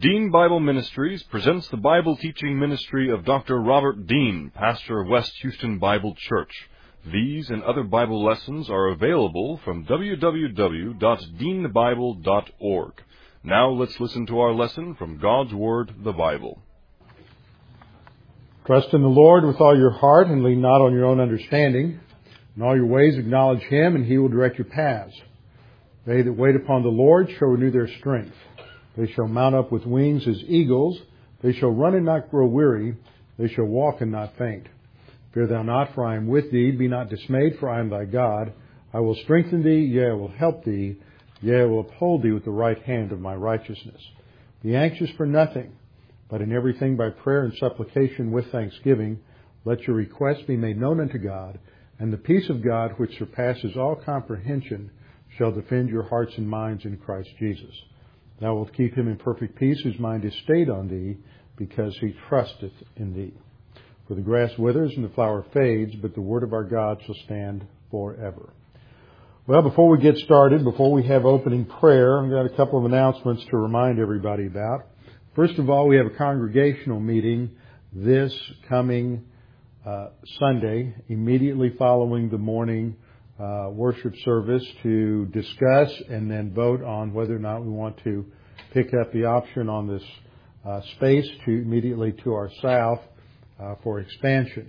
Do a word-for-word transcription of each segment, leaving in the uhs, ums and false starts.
Dean Bible Ministries presents the Bible teaching ministry of Doctor Robert Dean, pastor of West Houston Bible Church. These and other Bible lessons are available from w w w dot dean bible dot org. Now let's listen to our lesson from God's Word, the Bible. Trust in the Lord with all your heart and lean not on your own understanding. In all your ways acknowledge Him, and He will direct your paths. They that wait upon the Lord shall renew their strength. They shall mount up with wings as eagles. They shall run and not grow weary. They shall walk and not faint. Fear thou not, for I am with thee. Be not dismayed, for I am thy God. I will strengthen thee, yea, I will help thee. Yea, I will uphold thee with the right hand of my righteousness. Be anxious for nothing, but in everything by prayer and supplication with thanksgiving, let your requests be made known unto God, and the peace of God, which surpasses all comprehension, shall defend your hearts and minds in Christ Jesus. Thou wilt keep him in perfect peace, whose mind is stayed on thee, because he trusteth in thee. For the grass withers and the flower fades, but the word of our God shall stand forever. Well, before we get started, before we have opening prayer, I've got a couple of announcements to remind everybody about. First of all, we have a congregational meeting this coming uh, Sunday, immediately following the morning Uh, worship service, to discuss and then vote on whether or not we want to pick up the option on this uh, space to immediately to our south uh, for expansion.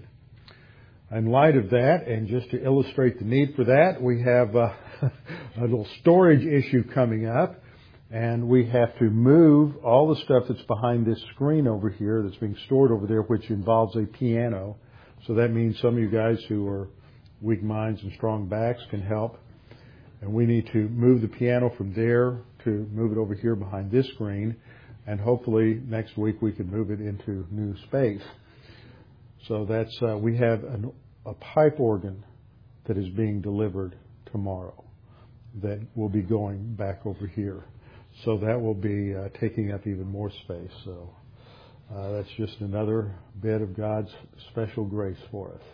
In light of that, and just to illustrate the need for that, we have uh, a little storage issue coming up, and we have to move all the stuff that's behind this screen over here that's being stored over there, which involves a piano. So that means some of you guys who are weak minds and strong backs can help. And we need to move the piano from there to move it over here behind this screen. And hopefully next week we can move it into new space. So that's, uh, we have an, a pipe organ that is being delivered tomorrow that will be going back over here. So that will be uh, taking up even more space. So uh, that's just another bit of God's special grace for us.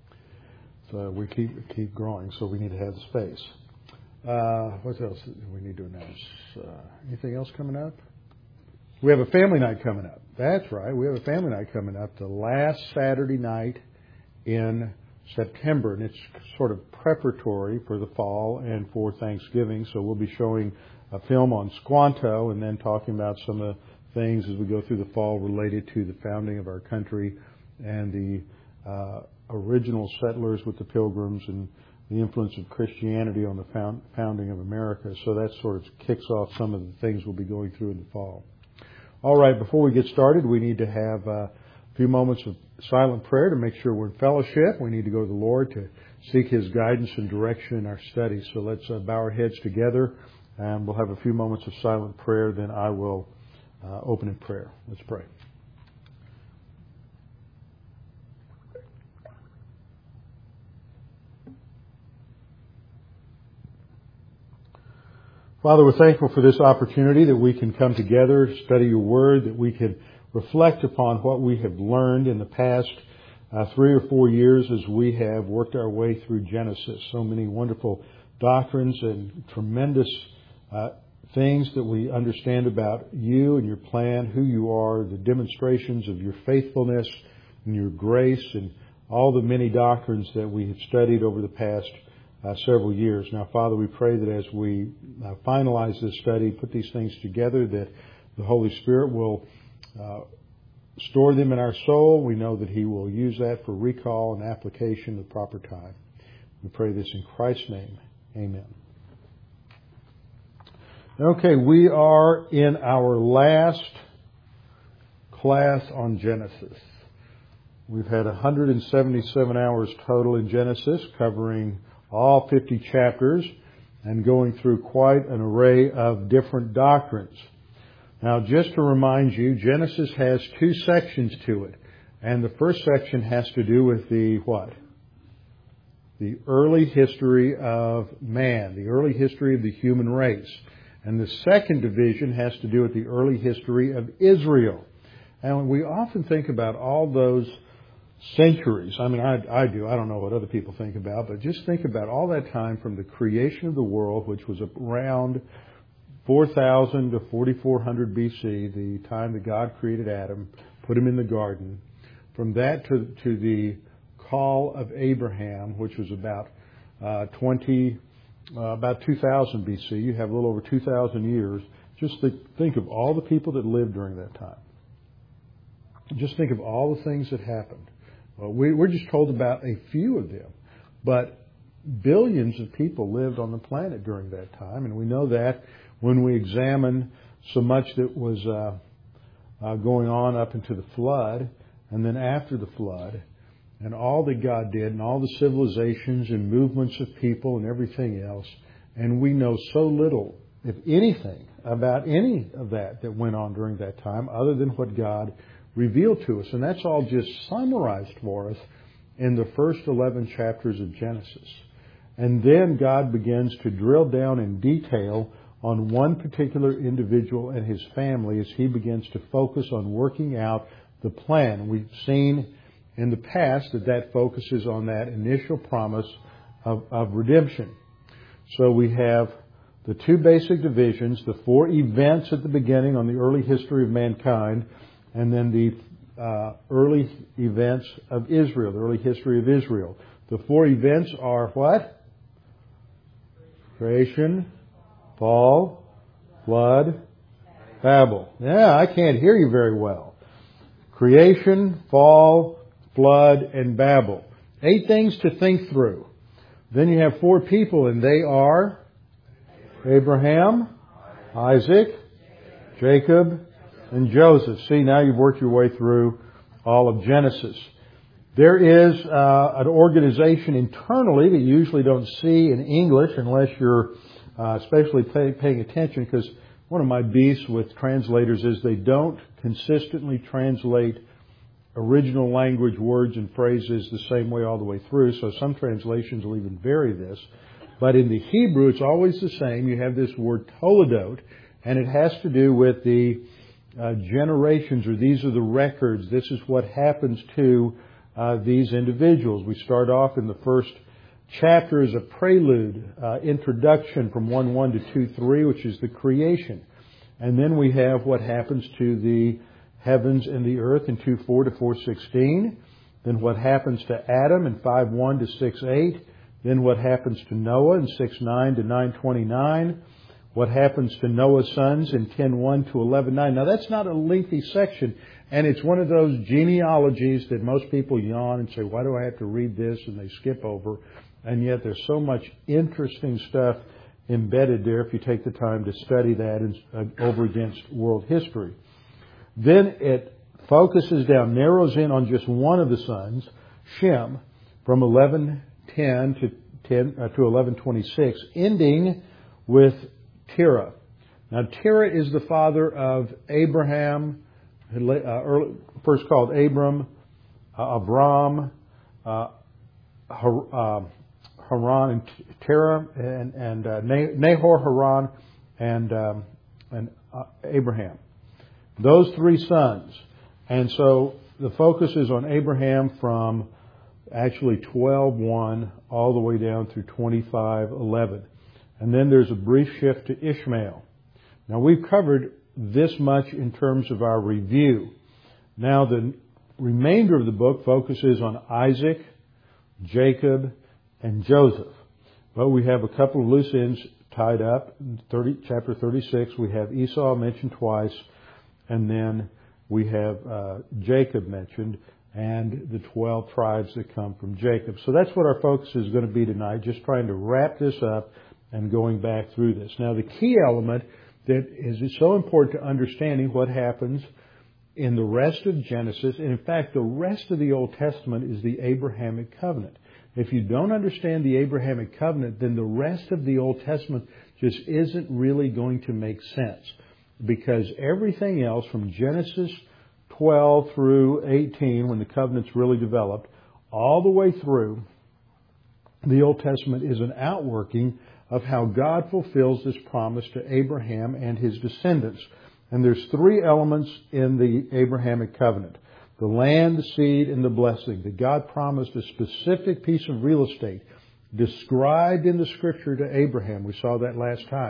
So we keep keep growing, so we need to have the space. Uh, what else do we need to announce? Uh, anything else coming up? We have a family night coming up. That's right. We have a family night coming up the last Saturday night in September, and it's sort of preparatory for the fall and for Thanksgiving. So we'll be showing a film on Squanto and then talking about some of the things as we go through the fall related to the founding of our country and the uh, original settlers with the Pilgrims and the influence of Christianity on the found, founding of America. So that sort of kicks off some of the things we'll be going through in the fall. All right, before we get started, we need to have a few moments of silent prayer to make sure we're in fellowship. We need to go to the Lord to seek His guidance and direction in our studies. So let's uh, bow our heads together, and we'll have a few moments of silent prayer. Then I will uh, open in prayer. Let's pray. Father, we're thankful for this opportunity that we can come together, study your word, that we can reflect upon what we have learned in the past uh, three or four years as we have worked our way through Genesis. So many wonderful doctrines and tremendous uh, things that we understand about you and your plan, who you are, the demonstrations of your faithfulness and your grace, and all the many doctrines that we have studied over the past Uh, several years. Now, Father, we pray that as we uh, finalize this study, put these things together, that the Holy Spirit will uh, store them in our soul. We know that He will use that for recall and application at the proper time. We pray this in Christ's name. Amen. Okay, we are in our last class on Genesis. We've had one hundred seventy-seven hours total in Genesis, covering all fifty chapters and going through quite an array of different doctrines. Now, just to remind you, Genesis has two sections to it. And the first section has to do with the what? The early history of man, the early history of the human race. And the second division has to do with the early history of Israel. And we often think about all those centuries. I mean, I, I do. I don't know what other people think about, but just think about all that time from the creation of the world, which was around four thousand to forty-four hundred B C, the time that God created Adam, put him in the garden. From that to, to the call of Abraham, which was about uh, twenty, uh, about two thousand B C, you have a little over two thousand years. Just think, think of all the people that lived during that time. Just think of all the things that happened. Well, we, we're just told about a few of them, but billions of people lived on the planet during that time, and we know that when we examine so much that was uh, uh, going on up into the flood, and then after the flood, and all that God did, and all the civilizations and movements of people and everything else, and we know so little, if anything, about any of that that went on during that time, other than what God revealed to us. And that's all just summarized for us in the first eleven chapters of Genesis. And then God begins to drill down in detail on one particular individual and his family as he begins to focus on working out the plan. We've seen in the past that that focuses on that initial promise of, of redemption. So we have the two basic divisions, the four events at the beginning on the early history of mankind, and then the uh, early events of Israel, the early history of Israel. The four events are what? Creation, fall, flood, Babel. Yeah, I can't hear you very well. Creation, fall, flood, and Babel. Eight things to think through. Then you have four people, and they are Abraham, Isaac, Jacob, and Joseph. See, now you've worked your way through all of Genesis. There is uh, an organization internally that you usually don't see in English unless you're uh, especially pay, paying attention, because one of my beefs with translators is they don't consistently translate original language words and phrases the same way all the way through. So some translations will even vary this. But in the Hebrew, it's always the same. You have this word toledot, and it has to do with the uh, generations, or these are the records. This is what happens to uh, these individuals. We start off in the first chapter as a prelude, uh, introduction from one one to two three, which is the creation. And then we have what happens to the heavens and the earth in two four to four sixteen. Then what happens to Adam in five one to six eight. Then what happens to Noah in six nine to nine twenty-nine. What happens to Noah's sons in ten one to eleven nine. Now that's not a lengthy section, and it's one of those genealogies that most people yawn and say, why do I have to read this? And they skip over. And yet there's so much interesting stuff embedded there if you take the time to study that and, uh, over against world history. Then it focuses down, narrows in on just one of the sons, Shem, from eleven ten to ten uh, to eleven twenty-six, ending with Terah. Now Terah is the father of Abraham, uh, early, first called Abram, uh, Avram, uh, Har, uh, Haran, and Terah, and, and uh, Nahor, Haran, and um, and uh, Abraham. Those three sons. And so the focus is on Abraham from actually twelve one all the way down through twenty-five eleven. And then there's a brief shift to Ishmael. Now we've covered this much in terms of our review. Now the remainder of the book focuses on Isaac, Jacob, and Joseph. But we have a couple of loose ends tied up. In thirty, chapter thirty-six, we have Esau mentioned twice, and then we have uh, Jacob mentioned, and the twelve tribes that come from Jacob. So that's what our focus is going to be tonight, just trying to wrap this up and going back through this. Now, the key element that is so important to understanding what happens in the rest of Genesis, and in fact, the rest of the Old Testament, is the Abrahamic covenant. If you don't understand the Abrahamic covenant, then the rest of the Old Testament just isn't really going to make sense, because everything else from Genesis twelve through eighteen, when the covenant's really developed, all the way through, the Old Testament is an outworking of how God fulfills this promise to Abraham and his descendants. And there's three elements in the Abrahamic covenant: the land, the seed, and the blessing. That God promised a specific piece of real estate described in the Scripture to Abraham. We saw that last time.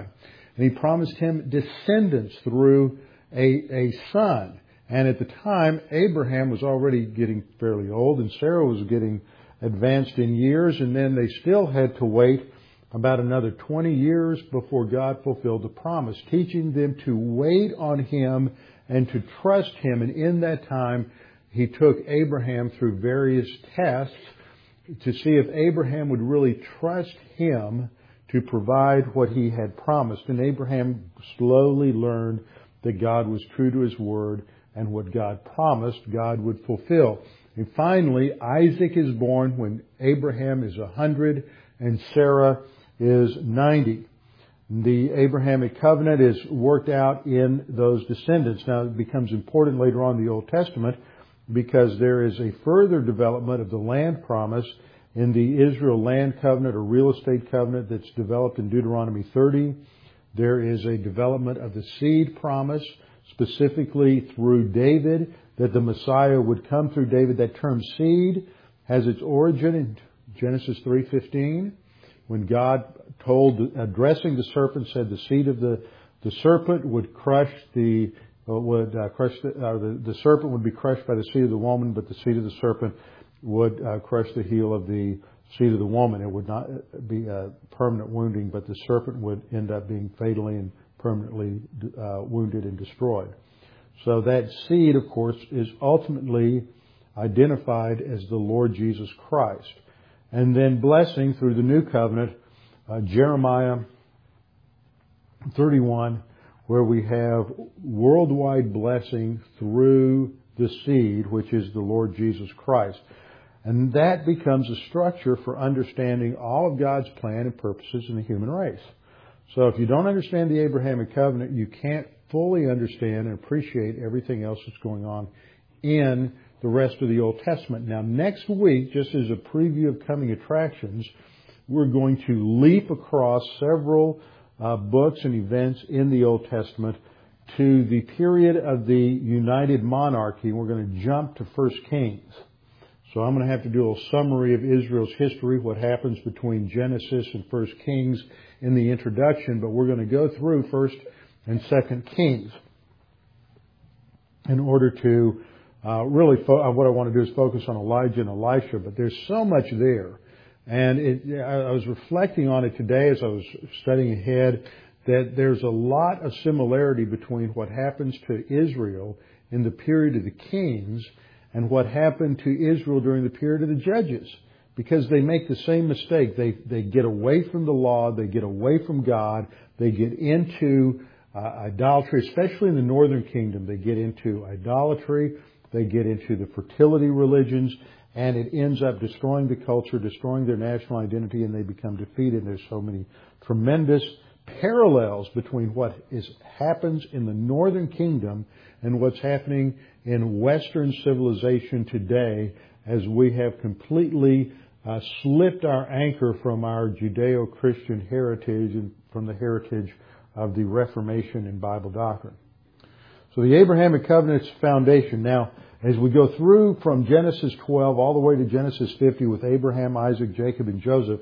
And He promised him descendants through a, a son. And at the time, Abraham was already getting fairly old, and Sarah was getting advanced in years, and then they still had to wait about another twenty years before God fulfilled the promise, teaching them to wait on Him and to trust Him. And in that time, He took Abraham through various tests to see if Abraham would really trust Him to provide what He had promised. And Abraham slowly learned that God was true to His word, and what God promised, God would fulfill. And finally, Isaac is born when Abraham is one hundred and Sarah is ninety. The Abrahamic covenant is worked out in those descendants. Now, it becomes important later on in the Old Testament because there is a further development of the land promise in the Israel land covenant or real estate covenant that's developed in Deuteronomy thirty. There is a development of the seed promise, specifically through David, that the Messiah would come through David. That term seed has its origin in Genesis three fifteen, when God told, addressing the serpent, said the seed of the, the serpent would crush the, uh, would uh, crush the, uh, the, the serpent would be crushed by the seed of the woman, but the seed of the serpent would uh, crush the heel of the seed of the woman. It would not be a permanent wounding, but the serpent would end up being fatally and permanently uh, wounded and destroyed. So that seed, of course, is ultimately identified as the Lord Jesus Christ. And then blessing through the new covenant, uh, Jeremiah thirty-one, where we have worldwide blessing through the seed, which is the Lord Jesus Christ. And that becomes a structure for understanding all of God's plan and purposes in the human race. So if you don't understand the Abrahamic covenant, you can't fully understand and appreciate everything else that's going on in the rest of the Old Testament. Now, next week, just as a preview of coming attractions, we're going to leap across several uh, books and events in the Old Testament to the period of the United Monarchy. We're going to jump to First Kings. So I'm going to have to do a summary of Israel's history, what happens between Genesis and First Kings in the introduction, but we're going to go through First and Second Kings in order to uh, really, fo- what I want to do is focus on Elijah and Elisha, but there's so much there. And it, I was reflecting on it today as I was studying ahead, that there's a lot of similarity between what happens to Israel in the period of the kings and what happened to Israel during the period of the judges. Because they make the same mistake. They they get away from the law. They get away from God. They get into uh, idolatry, especially in the northern kingdom. They get into idolatry. They get into the fertility religions. And it ends up destroying the culture, destroying their national identity, and they become defeated. There's so many tremendous parallels between what is happens in the northern kingdom and what's happening in Western civilization today, as we have completely uh, slipped our anchor from our Judeo-Christian heritage and from the heritage of the Reformation and Bible doctrine. So the Abrahamic Covenant's foundation. Now, as we go through from Genesis twelve all the way to Genesis fifty with Abraham, Isaac, Jacob, and Joseph,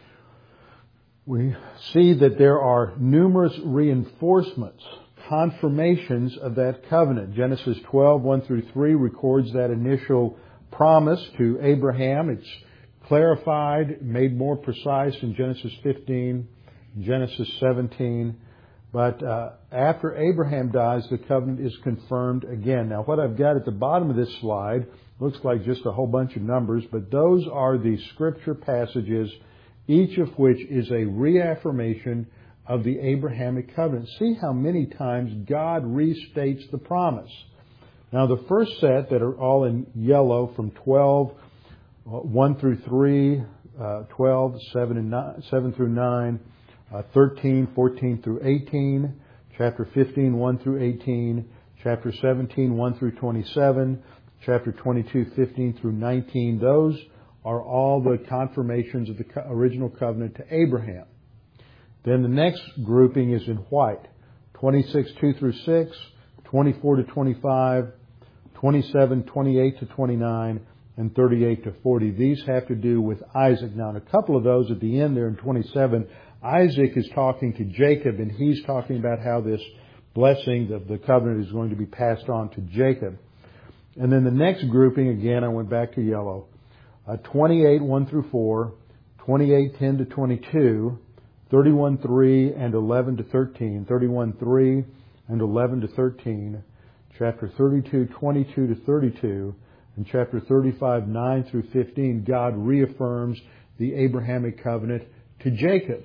we see that there are numerous reinforcements, confirmations of that covenant. Genesis twelve, one through three records that initial promise to Abraham. It's clarified, made more precise in Genesis fifteen, Genesis seventeen. But uh, after Abraham dies, the covenant is confirmed again. Now, what I've got at the bottom of this slide looks like just a whole bunch of numbers, but those are the scripture passages, each of which is a reaffirmation of the Abrahamic covenant. See how many times God restates the promise. Now, the first set that are all in yellow from twelve, one through three, uh, twelve, seven, and nine, seven through nine, uh, thirteen, fourteen through eighteen, chapter fifteen, one through eighteen, chapter seventeen, one through twenty-seven, chapter twenty-two, fifteen through nineteen. Those are all the confirmations of the original covenant to Abraham. Then the next grouping is in white, twenty-six, two through six, twenty-four to twenty-five, twenty-seven, twenty-eight to twenty-nine, and thirty-eight to forty. These have to do with Isaac. Now, in a couple of those at the end there in twenty-seven, Isaac is talking to Jacob, and he's talking about how this blessing of the covenant is going to be passed on to Jacob. And then the next grouping, again, I went back to yellow, uh, twenty-eight, one through four, twenty-eight, ten to twenty-two, thirty-one, three and eleven to thirteen, thirty-one, three and eleven to thirteen, chapter thirty-two, twenty-two to thirty-two, and chapter thirty-five, nine through fifteen, God reaffirms the Abrahamic covenant to Jacob.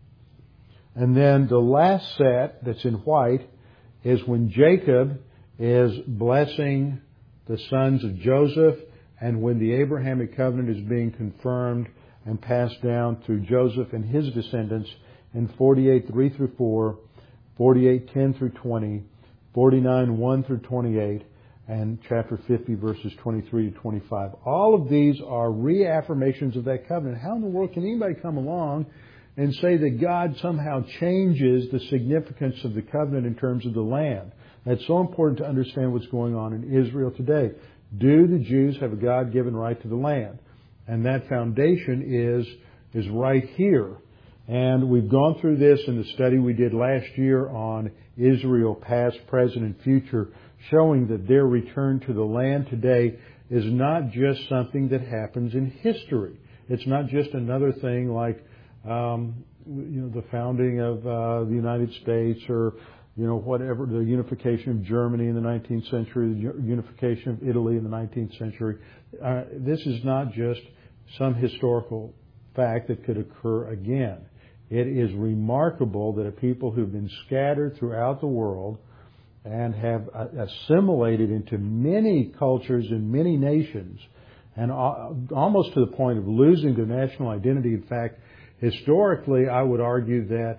And then the last set that's in white is when Jacob is blessing the sons of Joseph, and when the Abrahamic covenant is being confirmed and passed down through Joseph and his descendants in forty-eight, three through four, forty-eight, ten through twenty, forty-nine, one through twenty-eight, and chapter fifty, verses twenty-three to twenty-five. All of these are reaffirmations of that covenant. How in the world can anybody come along and say that God somehow changes the significance of the covenant in terms of the land? That's so important to understand what's going on in Israel today. Do the Jews have a God-given right to the land? And that foundation is, is right here. And we've gone through this in the study we did last year on Israel, past, present, and future, showing that their return to the land today is not just something that happens in history. It's not just another thing like, um, you know, the founding of uh, the United States, or you know, whatever, the unification of Germany in the nineteenth century, the unification of Italy in the nineteenth century. Uh, this is not just some historical fact that could occur again. It is remarkable that a people who've been scattered throughout the world and have assimilated into many cultures and many nations, and almost to the point of losing their national identity. In fact, historically, I would argue that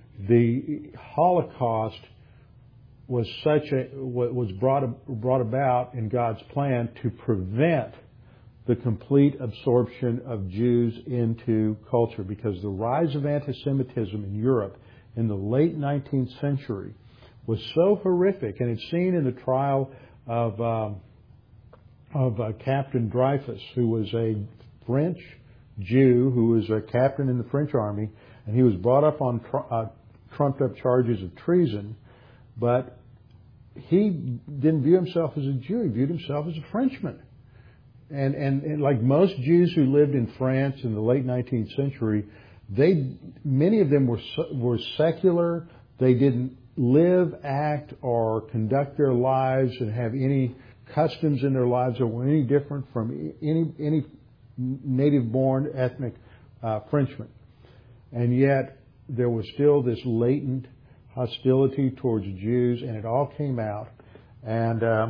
the Holocaust was such a was brought brought about in God's plan to prevent the complete absorption of Jews into culture, because the rise of anti-Semitism in Europe in the late nineteenth century was so horrific, and it's seen in the trial of um, of uh, Captain Dreyfus, who was a French Jew who was a captain in the French army, and he was brought up on tr- uh, trumped up charges of treason, but he didn't view himself as a Jew. He viewed himself as a Frenchman. And, and, and like most Jews who lived in France in the late nineteenth century, they many of them were were secular. They didn't live, act, or conduct their lives and have any customs in their lives that were any different from any any native-born ethnic uh, Frenchman. And yet there was still this latent hostility towards Jews, and it all came out. And um,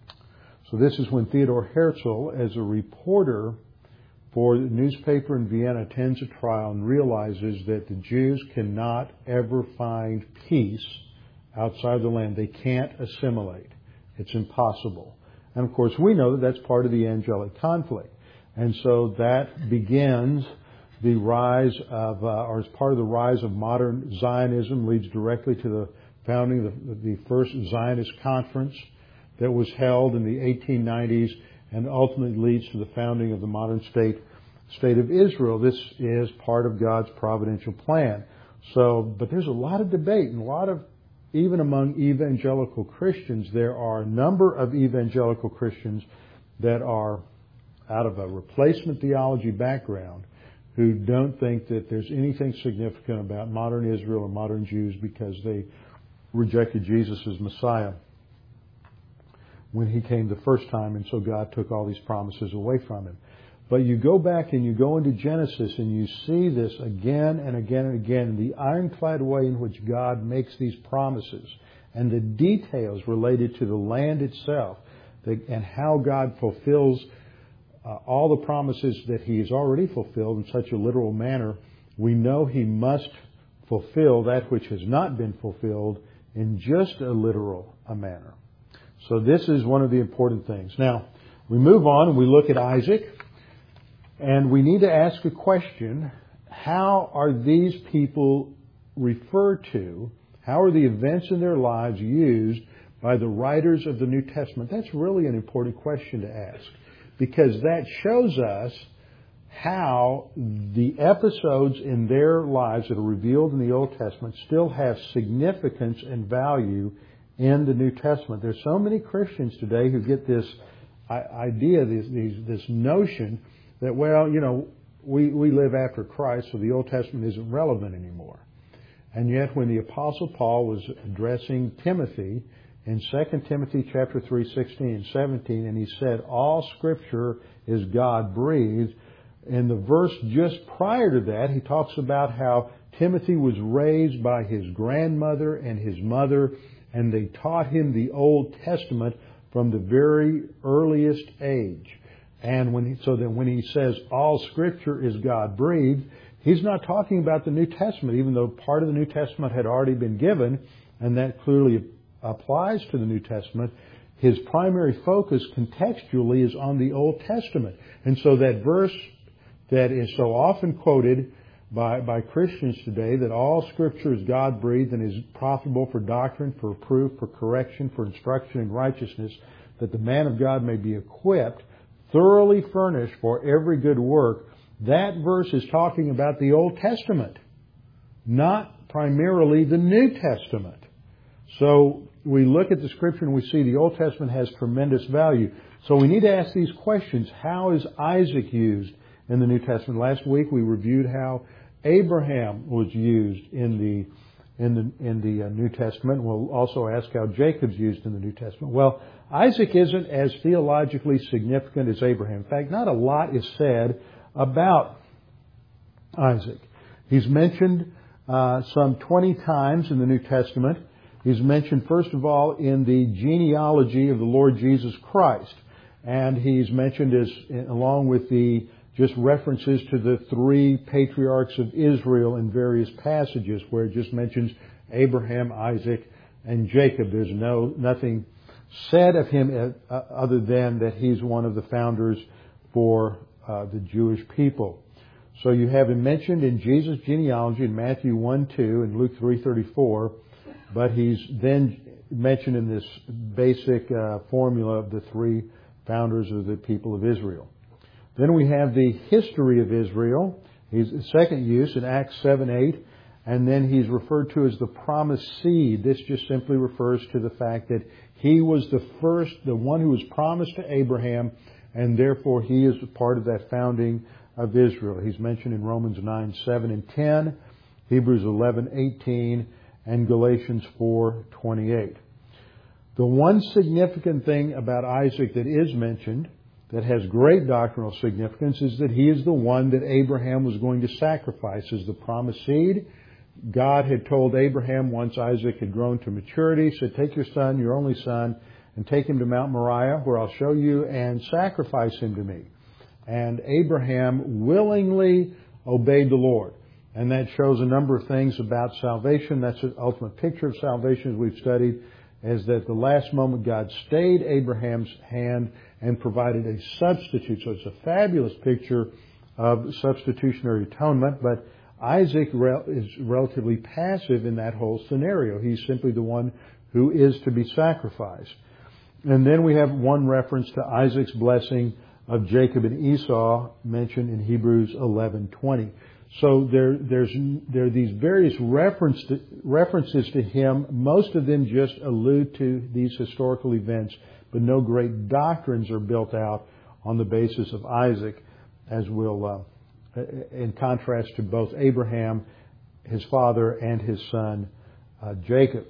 so this is when Theodor Herzl, as a reporter for the newspaper in Vienna, attends a trial and realizes that the Jews cannot ever find peace outside the land. They can't assimilate. It's impossible. And of course, we know that that's part of the angelic conflict. And so that begins the rise of, uh, or as part of the rise of modern Zionism, leads directly to the founding of the, the first Zionist conference that was held in the eighteen nineties, and ultimately leads to the founding of the modern state, state of Israel. This is part of God's providential plan. So, but there's a lot of debate, and a lot of, even among evangelical Christians, there are a number of evangelical Christians that are out of a replacement theology background who don't think that there's anything significant about modern Israel or modern Jews because they rejected Jesus as Messiah when he came the first time, and so God took all these promises away from him. But you go back and you go into Genesis and you see this again and again and again, the ironclad way in which God makes these promises and the details related to the land itself, and how God fulfills uh, all the promises that he has already fulfilled in such a literal manner. We know he must fulfill that which has not been fulfilled in just a literal a manner. So this is one of the important things. Now, we move on and we look at Isaac, and we need to ask a question: how are these people referred to? How are the events in their lives used by the writers of the New Testament? That's really an important question to ask, because that shows us how the episodes in their lives that are revealed in the Old Testament still have significance and value in the New Testament. There's so many Christians today who get this idea, this, this notion that, well, you know, we, we live after Christ, so the Old Testament isn't relevant anymore. And yet when the Apostle Paul was addressing Timothy in Second Timothy chapter three, sixteen and seventeen, and he said, all Scripture is God-breathed, in the verse just prior to that, he talks about how Timothy was raised by his grandmother and his mother, and they taught him the Old Testament from the very earliest age. And when he, so that when he says all Scripture is God-breathed, he's not talking about the New Testament, even though part of the New Testament had already been given, and that clearly applies to the New Testament. His primary focus contextually is on the Old Testament. And so that verse that is so often quoted by, by Christians today, that all Scripture is God-breathed and is profitable for doctrine, for reproof, for correction, for instruction in righteousness, that the man of God may be equipped, thoroughly furnished for every good work. That verse is talking about the Old Testament, not primarily the New Testament. So we look at the Scripture and we see the Old Testament has tremendous value. So we need to ask these questions. How is Isaac used in the New Testament? Last week we reviewed how Abraham was used in the in the in the New Testament. We'll also ask how Jacob's used in the New Testament. Well, Isaac isn't as theologically significant as Abraham. In fact, not a lot is said about Isaac. He's mentioned uh, some twenty times in the New Testament. He's mentioned, first of all, in the genealogy of the Lord Jesus Christ. And he's mentioned as, along with the just references to the three patriarchs of Israel in various passages where it just mentions Abraham, Isaac, and Jacob. There's no nothing said of him uh, other than that he's one of the founders for uh, the Jewish people. So you have him mentioned in Jesus' genealogy in Matthew one two and Luke three thirty-four, but he's then mentioned in this basic uh, formula of the three founders of the people of Israel. Then we have the history of Israel. He's the second use in Acts seven eight, and then he's referred to as the promised seed. This just simply refers to the fact that he was the first, the one who was promised to Abraham, and therefore he is a part of that founding of Israel. He's mentioned in Romans nine seven and ten, Hebrews eleven eighteen, and Galatians four twenty-eight. The one significant thing about Isaac that is mentioned that has great doctrinal significance is that he is the one that Abraham was going to sacrifice as the promised seed. God had told Abraham once Isaac had grown to maturity, said, take your son, your only son, and take him to Mount Moriah where I'll show you, and sacrifice him to me. And Abraham willingly obeyed the Lord. And that shows a number of things about salvation. That's an ultimate picture of salvation as we've studied, is that the last moment God stayed Abraham's hand and provided a substitute. So it's a fabulous picture of substitutionary atonement, but Isaac is relatively passive in that whole scenario. He's simply the one who is to be sacrificed. And then we have one reference to Isaac's blessing of Jacob and Esau mentioned in Hebrews eleven twenty. So there, there's, there are these various reference to, references to him. Most of them just allude to these historical events, but no great doctrines are built out on the basis of Isaac, as will, uh, in contrast to both Abraham, his father, and his son, uh, Jacob.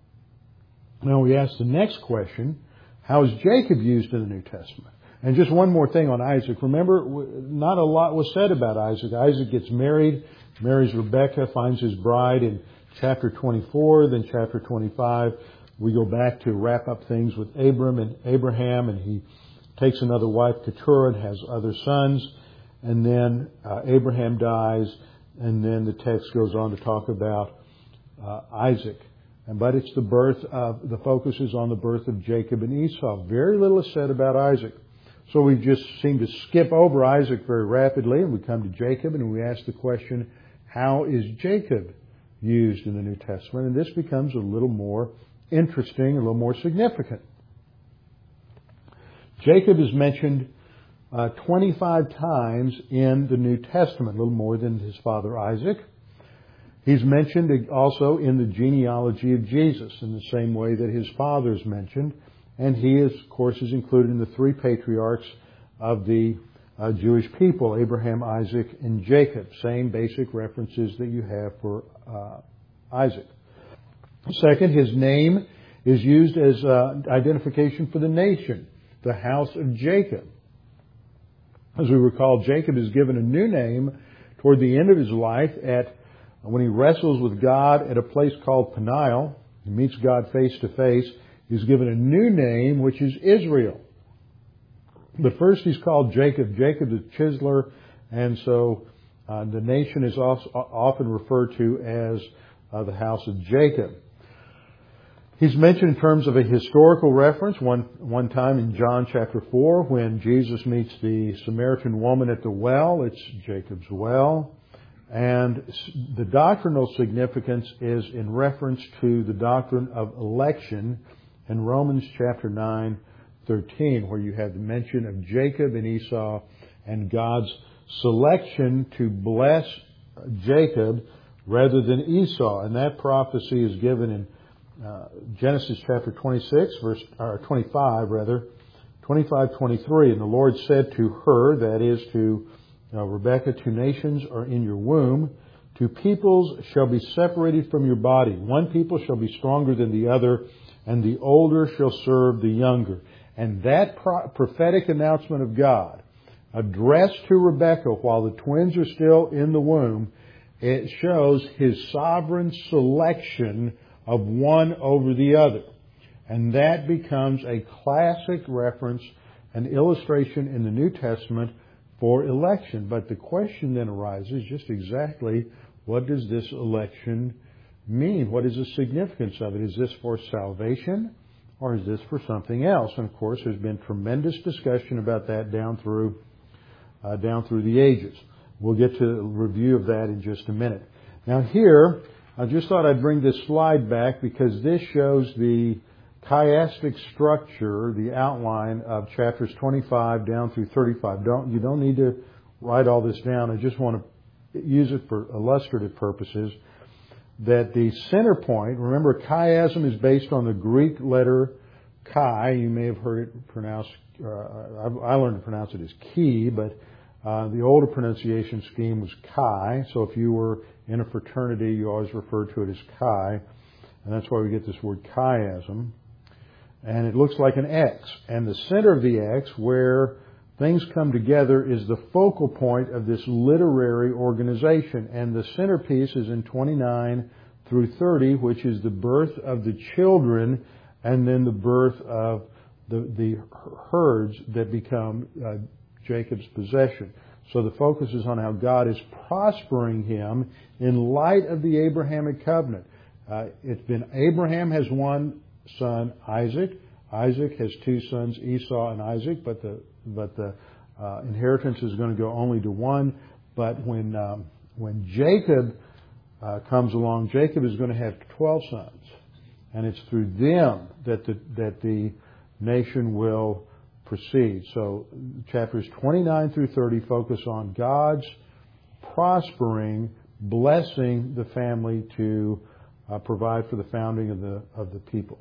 Now we ask the next question, how is Jacob used in the New Testament? And just one more thing on Isaac. Remember, not a lot was said about Isaac. Isaac gets married, marries Rebekah, finds his bride in chapter twenty-four, then chapter twenty-five. We go back to wrap up things with Abram and Abraham, and he takes another wife, Keturah, and has other sons. And then uh, Abraham dies, and then the text goes on to talk about uh, Isaac. And but it's the birth of, the focus is on the birth of Jacob and Esau. Very little is said about Isaac. So we just seem to skip over Isaac very rapidly, and we come to Jacob, and we ask the question, how is Jacob used in the New Testament? And this becomes a little more interesting, a little more significant. Jacob is mentioned uh, twenty-five times in the New Testament, a little more than his father Isaac. He's mentioned also in the genealogy of Jesus in the same way that his father is mentioned. And he, is, of course, is included in the three patriarchs of the uh, Jewish people, Abraham, Isaac, and Jacob. Same basic references that you have for uh, Isaac. Second, his name is used as uh, identification for the nation, the house of Jacob. As we recall, Jacob is given a new name toward the end of his life at when he wrestles with God at a place called Peniel. He meets God face to face. He's given a new name, which is Israel. But first he's called Jacob. Jacob the chiseler, and so uh, the nation is also often referred to as uh, the house of Jacob. He's mentioned in terms of a historical reference one one time in John chapter four when Jesus meets the Samaritan woman at the well. It's Jacob's well. And the doctrinal significance is in reference to the doctrine of election in Romans chapter nine, thirteen, where you have the mention of Jacob and Esau and God's selection to bless Jacob rather than Esau. And that prophecy is given in Uh, Genesis chapter twenty-six, verse or twenty-five rather, twenty-five, twenty-three. And the Lord said to her, that is to uh, Rebekah, two nations are in your womb, two peoples shall be separated from your body. One people shall be stronger than the other, and the older shall serve the younger. And that pro- prophetic announcement of God, addressed to Rebekah while the twins are still in the womb, it shows His sovereign selection of one over the other. And that becomes a classic reference, an illustration in the New Testament for election. But the question then arises, just exactly what does this election mean? What is the significance of it? Is this for salvation or is this for something else? And of course, there's been tremendous discussion about that down through uh, down through the ages. We'll get to a review of that in just a minute. Now here, I just thought I'd bring this slide back because this shows the chiastic structure, the outline of chapters twenty-five down through thirty-five. Don't, you don't need to write all this down. I just want to use it for illustrative purposes. That the center point, remember chiasm is based on the Greek letter chi. You may have heard it pronounced, uh, I learned to pronounce it as chi, but uh, the older pronunciation scheme was chi. So if you were in a fraternity, you always refer to it as chi, and that's why we get this word chiasm. And it looks like an X. And the center of the X, where things come together, is the focal point of this literary organization. And the centerpiece is in twenty-nine through thirty, which is the birth of the children and then the birth of the, the herds that become uh, Jacob's possession. So the focus is on how God is prospering him in light of the Abrahamic covenant. Uh, it's been Abraham has one son, Isaac. Isaac has two sons, Esau and Isaac, but the but the uh, inheritance is going to go only to one. But when um, when Jacob uh, comes along, Jacob is going to have twelve sons, and it's through them that the that the nation will proceed. So chapters twenty-nine through thirty focus on God's prospering, blessing the family to uh, provide for the founding of the of the people.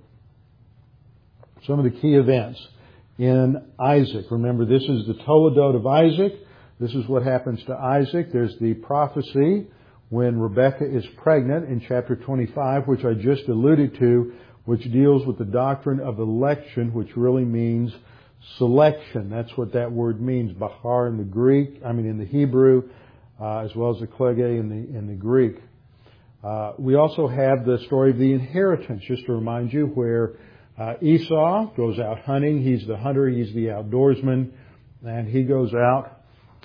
Some of the key events in Isaac. Remember, this is the Toledot of Isaac. This is what happens to Isaac. There's the prophecy when Rebekah is pregnant in chapter twenty-five, which I just alluded to, which deals with the doctrine of election, which really means selection. That's what that word means. Bahar in the Greek, I mean in the Hebrew, uh, as well as the klege in the in the Greek. Uh, we also have the story of the inheritance, just to remind you, where uh, Esau goes out hunting. He's the hunter, he's the outdoorsman, and he goes out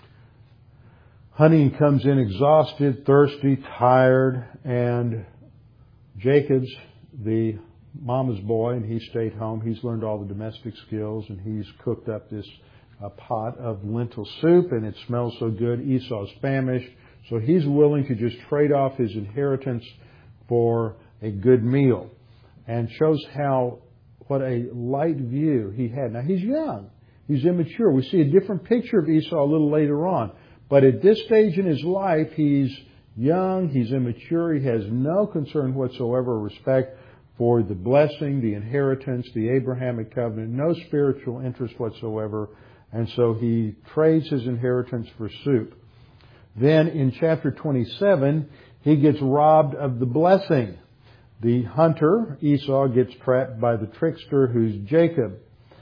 hunting, comes in exhausted, thirsty, tired, and Jacob's the mama's boy, and he stayed home. He's learned all the domestic skills, and he's cooked up this uh, pot of lentil soup, and it smells so good. Esau's famished, so he's willing to just trade off his inheritance for a good meal, and shows how what a light view he had. Now, he's young. He's immature. We see a different picture of Esau a little later on. But at this stage in his life, he's young, he's immature, he has no concern whatsoever or respect for the blessing, the inheritance, the Abrahamic covenant, no spiritual interest whatsoever. And so he trades his inheritance for soup. Then in chapter twenty-seven, he gets robbed of the blessing. The hunter, Esau, gets trapped by the trickster who's Jacob.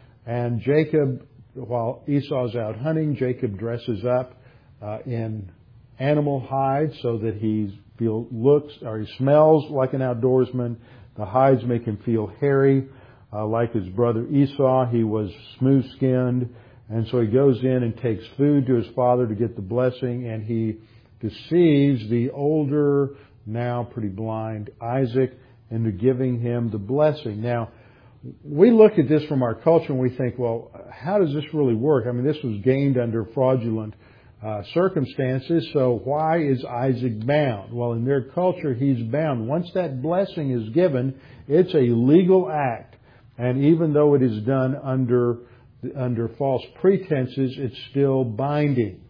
And Jacob, while Esau's out hunting, Jacob dresses up uh, in animal hides so that he feel, looks or he smells like an outdoorsman. The hides make him feel hairy, uh, like his brother Esau. He was smooth-skinned. And so he goes in and takes food to his father to get the blessing, and he deceives the older, now pretty blind Isaac into giving him the blessing. Now, we look at this from our culture and we think, well, how does this really work? I mean, this was gained under fraudulent uh, circumstances, so why is Isaac bound? Well, in their culture, he's bound. Once that blessing is given, it's a legal act. And even though it is done under under false pretenses, it's still binding.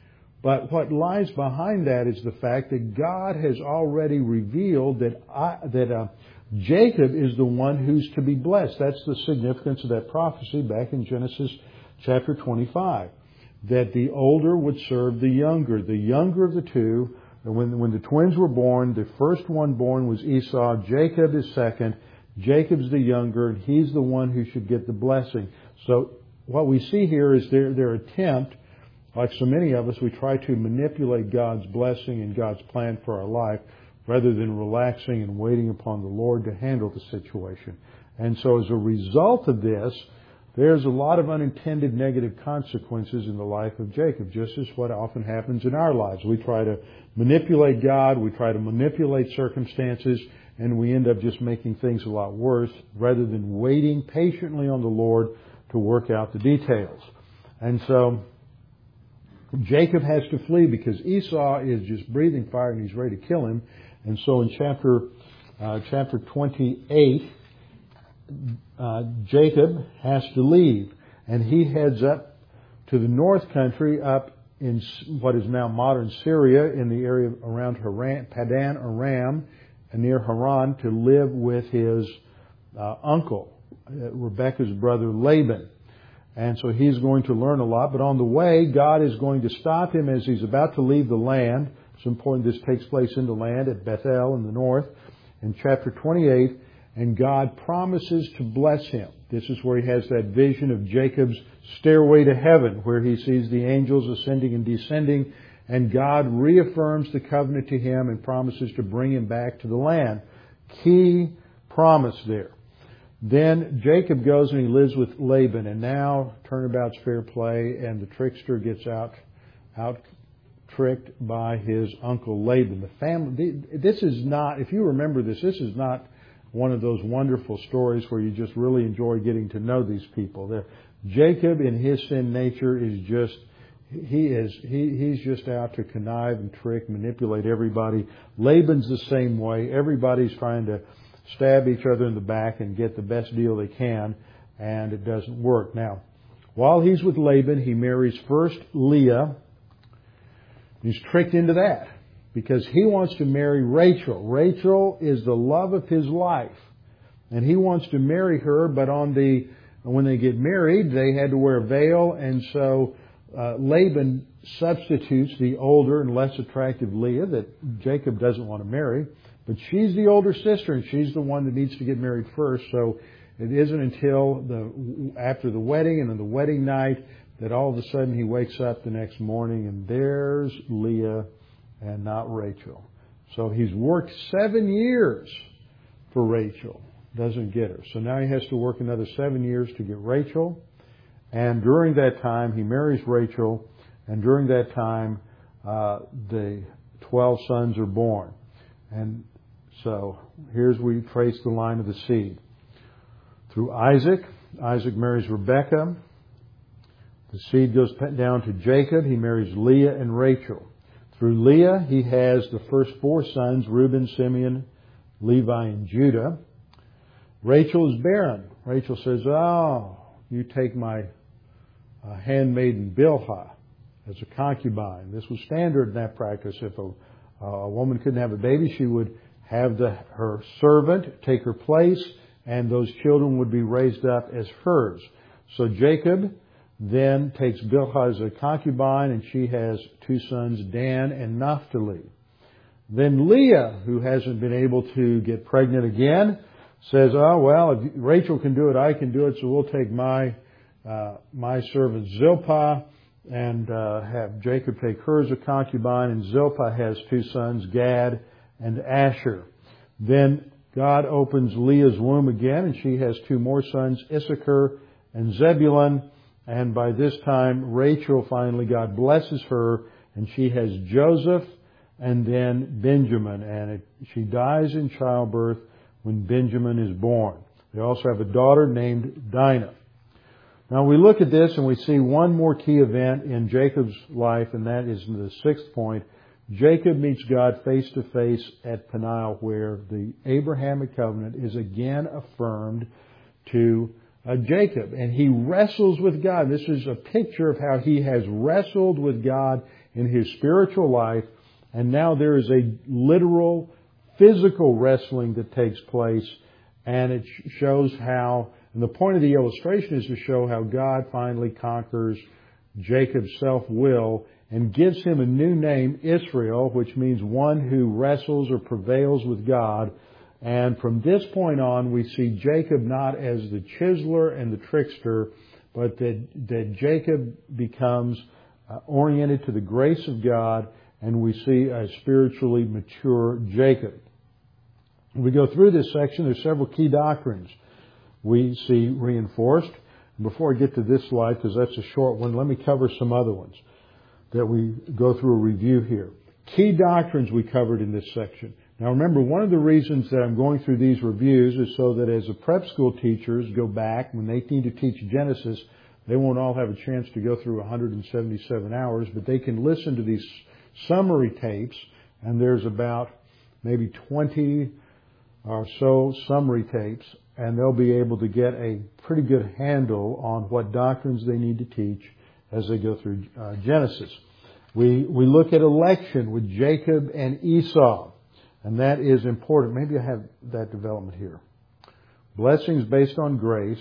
But what lies behind that is the fact that God has already revealed that I, that uh, Jacob is the one who's to be blessed. That's the significance of that prophecy back in Genesis chapter twenty-five. That the older would serve the younger. The younger of the two, when, when the twins were born, the first one born was Esau. Jacob is second. Jacob's the younger, and he's the one who should get the blessing. So what we see here is their, their attempt, like so many of us, we try to manipulate God's blessing and God's plan for our life rather than relaxing and waiting upon the Lord to handle the situation. And so as a result of this, there's a lot of unintended negative consequences in the life of Jacob, just as what often happens in our lives. We try to manipulate God, we try to manipulate circumstances, and we end up just making things a lot worse rather than waiting patiently on the Lord to work out the details. And so Jacob has to flee because Esau is just breathing fire and he's ready to kill him. And so in chapter uh, chapter twenty-eight, uh, Jacob has to leave, and he heads up to the north country, up in what is now modern Syria, in the area around Haran, Padan Aram, near Haran, to live with his uh, uncle, Rebekah's brother Laban. And so he's going to learn a lot. But on the way, God is going to stop him as he's about to leave the land. It's important this takes place in the land at Bethel in the north. In chapter twenty-eight, and God promises to bless him. This is where he has that vision of Jacob's stairway to heaven, where he sees the angels ascending and descending. And God reaffirms the covenant to him and promises to bring him back to the land. Key promise there. Then Jacob goes and he lives with Laban, and now turnabout's fair play, and the trickster gets out, out tricked by his uncle Laban. The family. This is not, if you remember this, this is not one of those wonderful stories where you just really enjoy getting to know these people. The, Jacob, in his sin nature, is just he is he he's just out to connive and trick, manipulate everybody. Laban's the same way. Everybody's trying to stab each other in the back and get the best deal they can, and it doesn't work. Now, while he's with Laban, he marries first Leah. He's tricked into that because he wants to marry Rachel. Rachel is the love of his life, and he wants to marry her, but on the when they get married, they had to wear a veil, and so uh, Laban substitutes the older and less attractive Leah that Jacob doesn't want to marry. But she's the older sister, and she's the one that needs to get married first. So it isn't until the after the wedding and on the wedding night that all of a sudden he wakes up the next morning and there's Leah and not Rachel. So he's worked seven years for Rachel. Doesn't get her. So now he has to work another seven years to get Rachel. And during that time, he marries Rachel. And during that time, uh, the twelve sons are born. And so here's where we trace the line of the seed. Through Isaac, Isaac marries Rebekah. The seed goes down to Jacob. He marries Leah and Rachel. Through Leah, he has the first four sons, Reuben, Simeon, Levi, and Judah. Rachel is barren. Rachel says, oh, you take my uh, handmaiden Bilhah as a concubine. This was standard in that practice. If a, a woman couldn't have a baby, she would have the, her servant take her place, and those children would be raised up as hers. So Jacob then takes Bilhah as a concubine, and she has two sons, Dan and Naphtali. Then Leah, who hasn't been able to get pregnant again, says, oh, well, if Rachel can do it, I can do it, so we'll take my uh, my servant Zilpah and uh, have Jacob take her as a concubine, and Zilpah has two sons, Gad and Asher. Then God opens Leah's womb again, and she has two more sons, Issachar and Zebulun. And by this time, Rachel finally, God blesses her, and she has Joseph and then Benjamin. And it, she dies in childbirth when Benjamin is born. They also have a daughter named Dinah. Now we look at this and we see one more key event in Jacob's life, and that is in the sixth point. Jacob meets God face to face at Peniel, where the Abrahamic covenant is again affirmed to uh, Jacob. And he wrestles with God. This is a picture of how he has wrestled with God in his spiritual life. And now there is a literal, physical wrestling that takes place. And it shows how, and the point of the illustration is to show how God finally conquers Jacob's self-will and gives him a new name, Israel, which means one who wrestles or prevails with God. And from this point on, we see Jacob not as the chiseler and the trickster, but that, that Jacob becomes uh, oriented to the grace of God, and we see a spiritually mature Jacob. When we go through this section, there's several key doctrines we see reinforced. Before I get to this slide, because that's a short one, let me cover some other ones that we go through a review here. Key doctrines we covered in this section. Now remember, one of the reasons that I'm going through these reviews is so that as the prep school teachers go back, when they need to teach Genesis, they won't all have a chance to go through one hundred seventy-seven hours, but they can listen to these summary tapes, and there's about maybe twenty or so summary tapes, and they'll be able to get a pretty good handle on what doctrines they need to teach as they go through uh, Genesis. We we look at election with Jacob and Esau, and that is important. Maybe I have that development here. Blessings based on grace.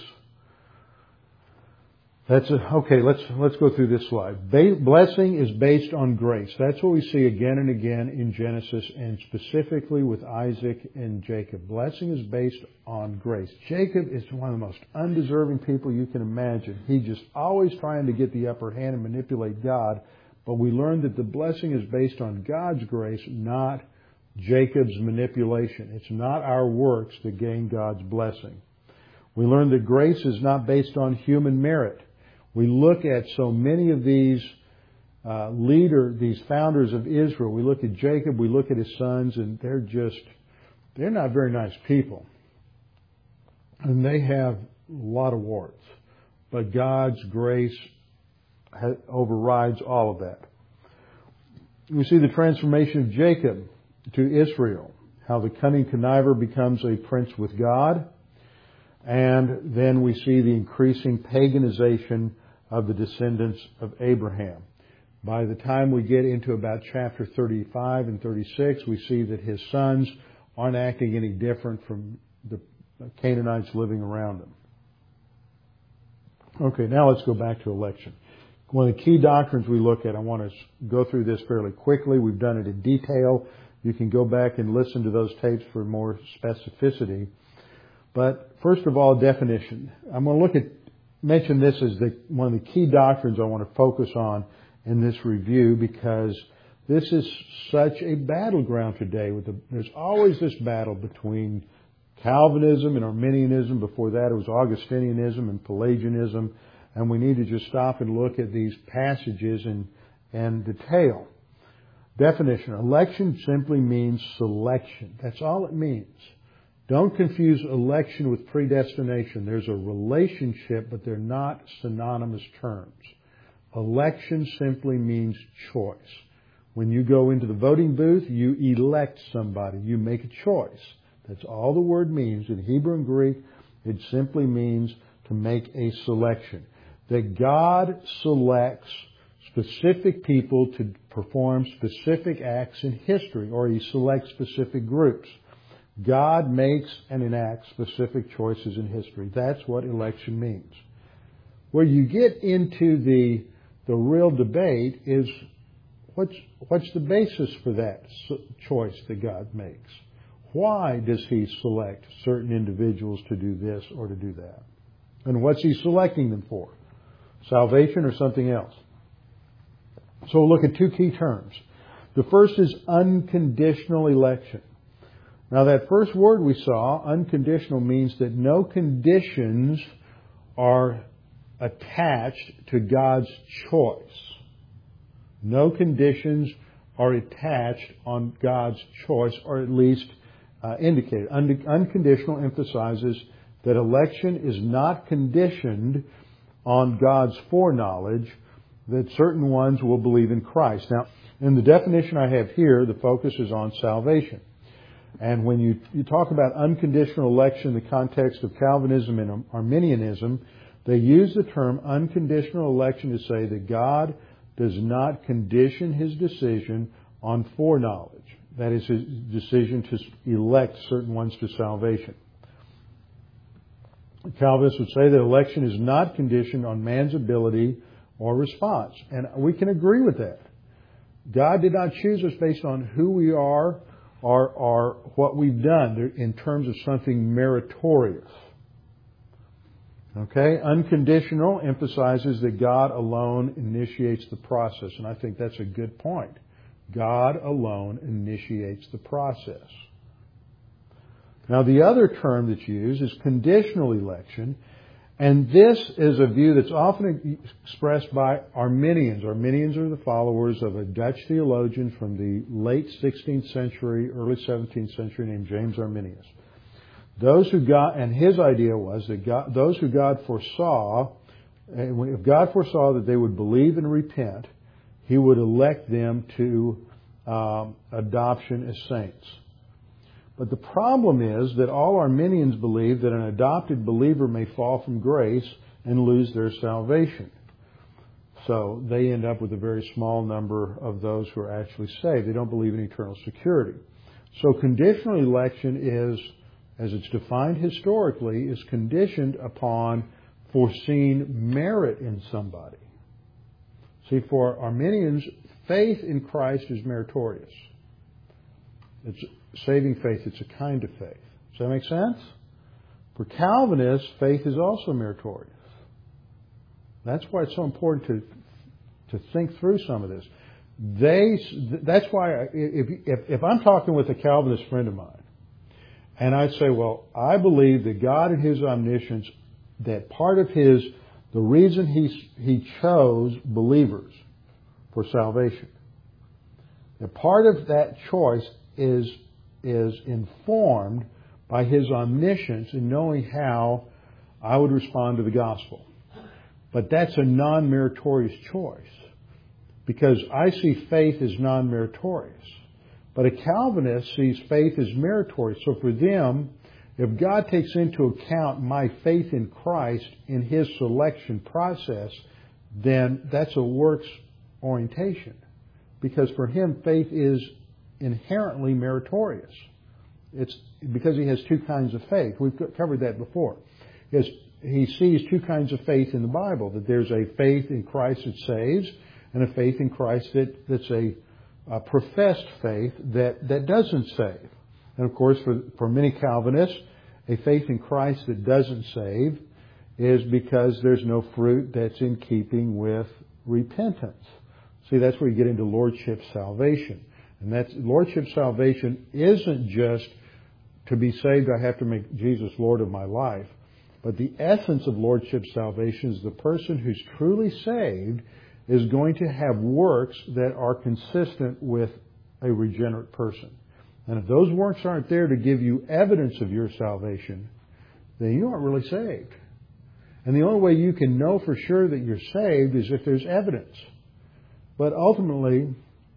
That's a, okay. Let's let's go through this slide. Ba- blessing is based on grace. That's what we see again and again in Genesis, and specifically with Isaac and Jacob. Blessing is based on grace. Jacob is one of the most undeserving people you can imagine. He's just always trying to get the upper hand and manipulate God. But we learn that the blessing is based on God's grace, not Jacob's manipulation. It's not our works that gain God's blessing. We learn that grace is not based on human merit. We look at so many of these uh, leader, these founders of Israel. We look at Jacob, we look at his sons, and they're just, they're not very nice people. And they have a lot of warts. But God's grace ha- overrides all of that. We see the transformation of Jacob to Israel, how the cunning conniver becomes a prince with God. And then we see the increasing paganization of the descendants of Abraham. By the time we get into about chapter thirty-five and thirty-six, we see that his sons aren't acting any different from the Canaanites living around them. Okay, now let's go back to election. One of the key doctrines we look at, I want to go through this fairly quickly. We've done it in detail. You can go back and listen to those tapes for more specificity. But first of all, definition. I'm going to look at, mention this as the, one of the key doctrines I want to focus on in this review, because this is such a battleground today. With the, there's always this battle between Calvinism and Arminianism. Before that, it was Augustinianism and Pelagianism. And we need to just stop and look at these passages in, in detail. Definition. Election simply means selection. That's all it means. Don't confuse election with predestination. There's a relationship, but they're not synonymous terms. Election simply means choice. When you go into the voting booth, you elect somebody. You make a choice. That's all the word means. In Hebrew and Greek, it simply means to make a selection. that God selects specific people to perform specific acts in history, or He selects specific groups. God makes and enacts specific choices in history. That's what election means. Where you get into the the real debate is what's what's the basis for that choice that God makes? Why does He select certain individuals to do this or to do that? And what's He selecting them for? Salvation or something else? So we'll look at two key terms. The first is unconditional election. Now that first word we saw, unconditional, means that no conditions are attached to God's choice. No conditions are attached on God's choice, or at least uh, indicated. Un- unconditional emphasizes that election is not conditioned on God's foreknowledge that certain ones will believe in Christ. Now, in the definition I have here, the focus is on salvation. And when you, you talk about unconditional election in the context of Calvinism and Arminianism, they use the term unconditional election to say that God does not condition His decision on foreknowledge. That is, His decision to elect certain ones to salvation. Calvinists would say that election is not conditioned on man's ability or response. And we can agree with that. God did not choose us based on who we are or, or what we've done in terms of something meritorious. Okay? Unconditional emphasizes that God alone initiates the process. And I think that's a good point. God alone initiates the process. Now, the other term that's used is conditional election. And this is a view that's often expressed by Arminians. Arminians are the followers of a Dutch theologian from the late sixteenth century, early seventeenth century named James Arminius. Those who God, and his idea was that God, those who God foresaw, if God foresaw that they would believe and repent, He would elect them to um, adoption as saints. But the problem is that all Arminians believe that an adopted believer may fall from grace and lose their salvation. So they end up with a very small number of those who are actually saved. They don't believe in eternal security. So conditional election is, as it's defined historically, is conditioned upon foreseen merit in somebody. See, for Arminians, faith in Christ is meritorious. It's saving faith. It's a kind of faith. Does that make sense? For Calvinists, faith is also meritorious. That's why it's so important to to think through some of this. They. That's why if if, if I'm talking with a Calvinist friend of mine, and I'd say, well, I believe that God in His omniscience, that part of His, the reason He He chose believers for salvation, that part of that choice is is informed by His omniscience in knowing how I would respond to the gospel. But that's a non-meritorious choice, because I see faith as non-meritorious. But a Calvinist sees faith as meritorious. So for them, if God takes into account my faith in Christ in His selection process, then that's a works orientation. Because for him, faith is inherently meritorious. It's because he has two kinds of faith. We've covered that before. He, has, he sees two kinds of faith in the Bible, that there's a faith in Christ that saves and a faith in Christ that, that's a, a professed faith that, that doesn't save. And of course, for, for many Calvinists, a faith in Christ that doesn't save is because there's no fruit that's in keeping with repentance. See, that's where you get into lordship salvation. And that's, lordship salvation isn't just to be saved, I have to make Jesus Lord of my life. But the essence of lordship salvation is the person who's truly saved is going to have works that are consistent with a regenerate person. And if those works aren't there to give you evidence of your salvation, then you aren't really saved. And the only way you can know for sure that you're saved is if there's evidence. But ultimately,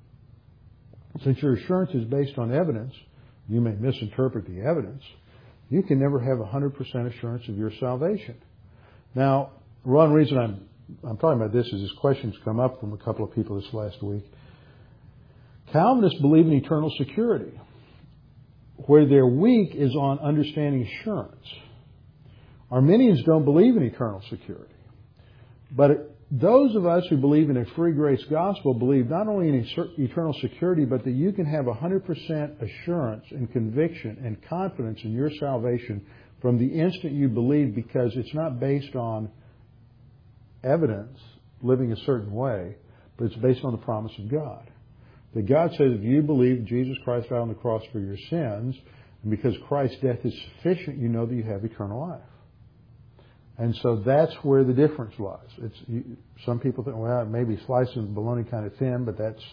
since your assurance is based on evidence, you may misinterpret the evidence, you can never have one hundred percent assurance of your salvation. Now, one reason I'm I'm talking about this as this question's come up from a couple of people this last week. Calvinists believe in eternal security. Where they're weak is on understanding assurance. Arminians don't believe in eternal security. But those of us who believe in a free grace gospel believe not only in eternal security, but that you can have one hundred percent assurance and conviction and confidence in your salvation from the instant you believe, because it's not based on evidence, living a certain way, but it's based on the promise of God. That God says if you believe Jesus Christ died on the cross for your sins, and because Christ's death is sufficient, you know that you have eternal life. And so that's where the difference lies. It's you, some people think, well, it may be slicing bologna kind of thin, but that's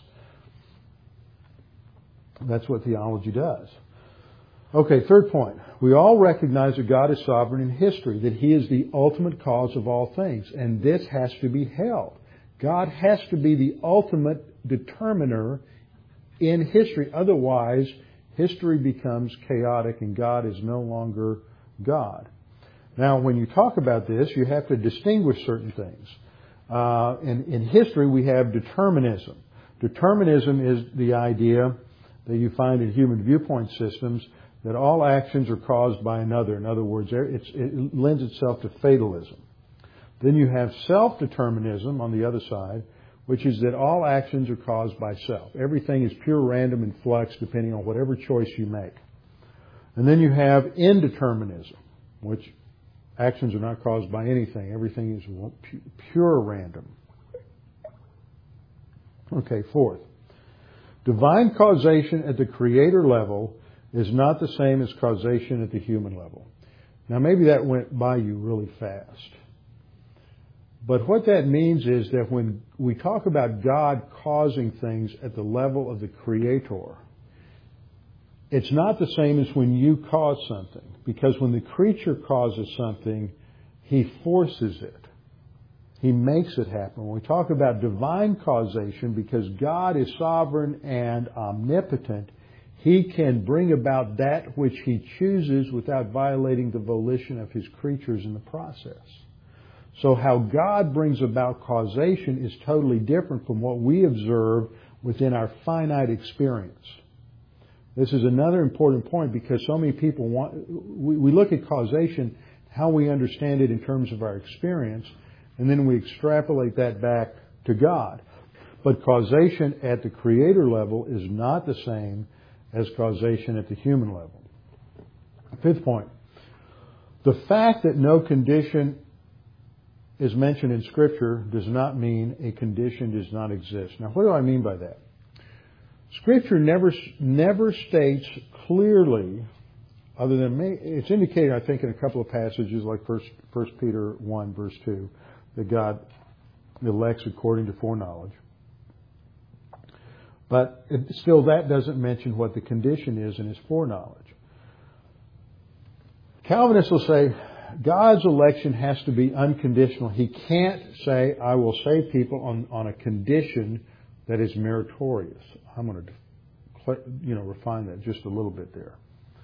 that's what theology does. Okay, third point. We all recognize that God is sovereign in history, that He is the ultimate cause of all things, and this has to be held. God has to be the ultimate determiner in history. Otherwise, history becomes chaotic and God is no longer God. Now, when you talk about this, you have to distinguish certain things. Uh, in, in history, we have determinism. Determinism is the idea that you find in human viewpoint systems that all actions are caused by another. In other words, it's, it lends itself to fatalism. Then you have self-determinism on the other side, which is that all actions are caused by self. Everything is pure random and flux depending on whatever choice you make. And then you have indeterminism, which actions are not caused by anything. Everything is pure random. Okay, fourth. Divine causation at the Creator level is not the same as causation at the human level. Now, maybe that went by you really fast. But what that means is that when we talk about God causing things at the level of the Creator, it's not the same as when you cause something. Because when the creature causes something, he forces it. He makes it happen. When we talk about divine causation, because God is sovereign and omnipotent, He can bring about that which He chooses without violating the volition of His creatures in the process. So how God brings about causation is totally different from what we observe within our finite experience. This is another important point because so many people want, we, we look at causation, how we understand it in terms of our experience, and then we extrapolate that back to God. But causation at the Creator level is not the same as causation at the human level. Fifth point. The fact that no condition is mentioned in Scripture does not mean a condition does not exist. Now, what do I mean by that? Scripture never never states clearly, other than it's indicated, I think, in a couple of passages like First Peter one, verse two, that God elects according to foreknowledge. But it, still, that doesn't mention what the condition is in His foreknowledge. Calvinists will say God's election has to be unconditional. He can't say, I will save people on, on a condition that is meritorious. I'm going to, you know, refine that just a little bit there.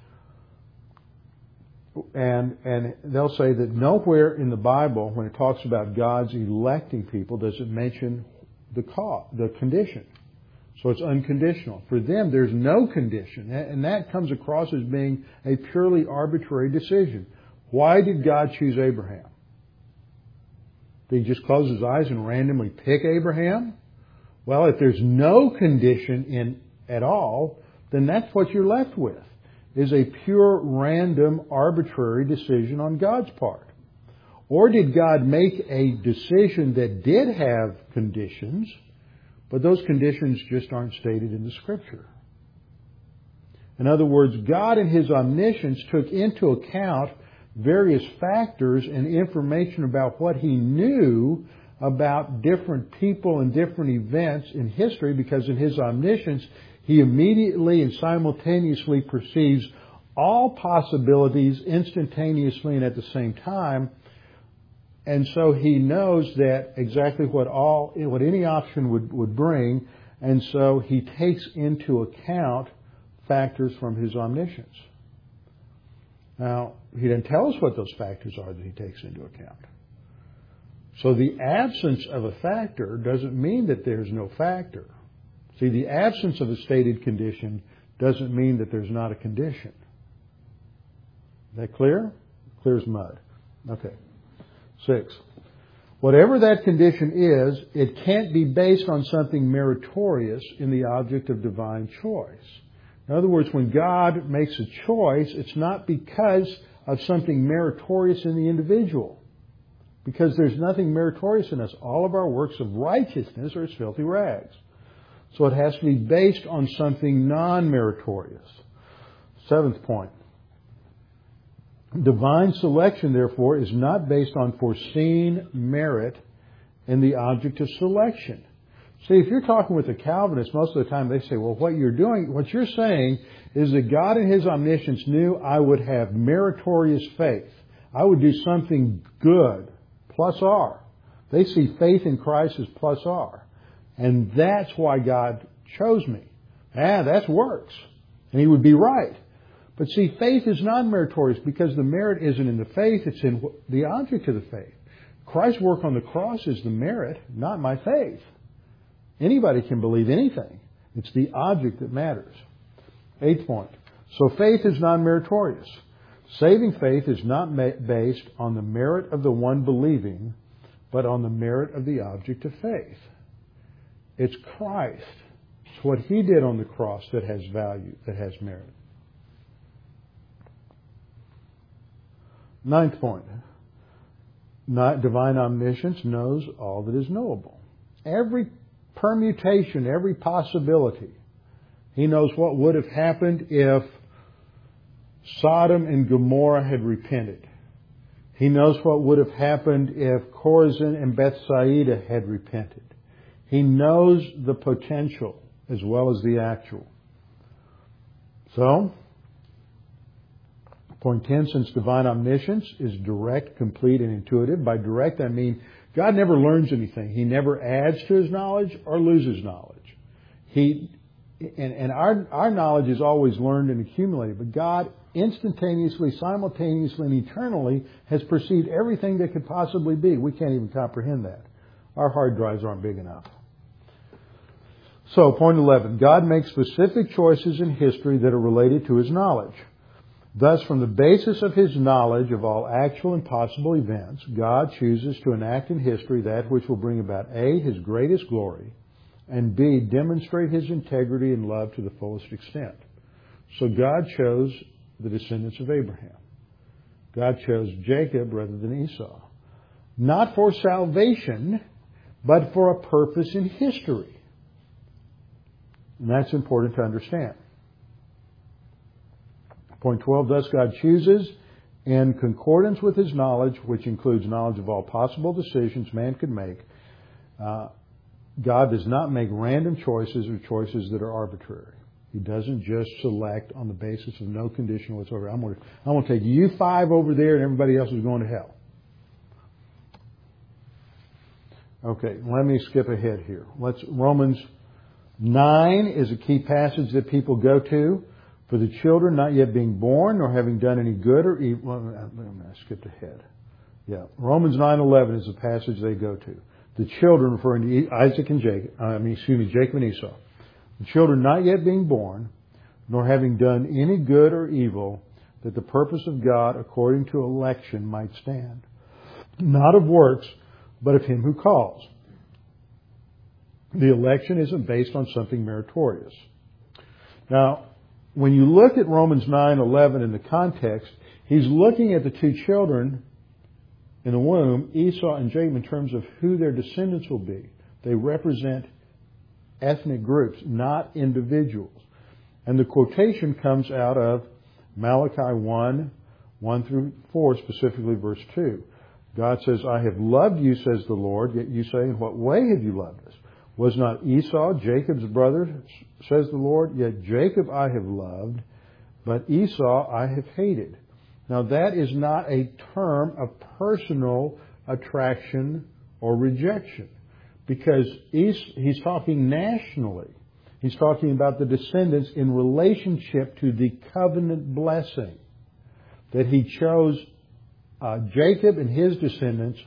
And and they'll say that nowhere in the Bible, when it talks about God's electing people, does it mention the cause, the condition. So it's unconditional. For them, there's no condition. And that comes across as being a purely arbitrary decision. Why did God choose Abraham? Did He just close His eyes and randomly pick Abraham? Well, if there's no condition in at all, then that's what you're left with, is a pure, random, arbitrary decision on God's part. Or did God make a decision that did have conditions, but those conditions just aren't stated in the Scripture? In other words, God in His omniscience took into account various factors and information about what He knew about different people and different events in history, because in His omniscience, He immediately and simultaneously perceives all possibilities instantaneously and at the same time. And so He knows that exactly what all, what any option would, would bring. And so He takes into account factors from His omniscience. Now, He didn't tell us what those factors are that He takes into account. So the absence of a factor doesn't mean that there's no factor. See, the absence of a stated condition doesn't mean that there's not a condition. Is that clear? Clear as mud. Okay. Six. Whatever that condition is, it can't be based on something meritorious in the object of divine choice. In other words, when God makes a choice, it's not because of something meritorious in the individual. Because there's nothing meritorious in us. All of our works of righteousness are as filthy rags. So it has to be based on something non-meritorious. Seventh point. Divine selection, therefore, is not based on foreseen merit in the object of selection. See, if you're talking with a Calvinist, most of the time they say, well, what you're doing, what you're saying is that God in His omniscience knew I would have meritorious faith. I would do something good, plus R. They see faith in Christ as plus R. And that's why God chose me. Ah, that's works. And He would be right. But see, faith is non-meritorious because the merit isn't in the faith, it's in the object of the faith. Christ's work on the cross is the merit, not my faith. Anybody can believe anything. It's the object that matters. Eighth point. So faith is non-meritorious. Saving faith is not based on the merit of the one believing, but on the merit of the object of faith. It's Christ. It's what He did on the cross that has value, that has merit. Ninth point. Not divine omniscience knows all that is knowable. Every permutation, every possibility. He knows what would have happened if Sodom and Gomorrah had repented. He knows what would have happened if Chorazin and Bethsaida had repented. He knows the potential as well as the actual. So, point ten, since divine omniscience is direct, complete, and intuitive. By direct, I mean God never learns anything. He never adds to His knowledge or loses knowledge. He, and, and our, our knowledge is always learned and accumulated, but God instantaneously, simultaneously, and eternally has perceived everything that could possibly be. We can't even comprehend that. Our hard drives aren't big enough. So, point eleven, God makes specific choices in history that are related to His knowledge. Thus, from the basis of His knowledge of all actual and possible events, God chooses to enact in history that which will bring about A, His greatest glory, and B, demonstrate His integrity and love to the fullest extent. So God chose the descendants of Abraham. God chose Jacob rather than Esau. Not for salvation, but for a purpose in history. And that's important to understand. Point twelve, thus God chooses in concordance with His knowledge, which includes knowledge of all possible decisions man could make. Uh, God does not make random choices or choices that are arbitrary. He doesn't just select on the basis of no condition whatsoever. I'm going to, I'm going to take you five over there and everybody else is going to hell. Okay, let me skip ahead here. Let's Romans nine is a key passage that people go to. For the children not yet being born, nor having done any good or evil. Well, I skipped ahead. Yeah, Romans nine eleven is the passage they go to. The children, referring to Isaac and Jacob, I mean, excuse me, Jacob and Esau. The children not yet being born, nor having done any good or evil, that the purpose of God according to election might stand. Not of works, but of Him who calls. The election isn't based on something meritorious. Now, when you look at Romans nine eleven in the context, he's looking at the two children in the womb, Esau and Jacob, in terms of who their descendants will be. They represent ethnic groups, not individuals. And the quotation comes out of Malachi one, one through four, specifically verse two. God says, I have loved you, says the Lord, yet you say, in what way have you loved us? Was not Esau Jacob's brother, says the Lord? Yet Jacob I have loved, but Esau I have hated. Now that is not a term of personal attraction or rejection, because he's talking nationally. He's talking about the descendants in relationship to the covenant blessing. That He chose uh, Jacob and his descendants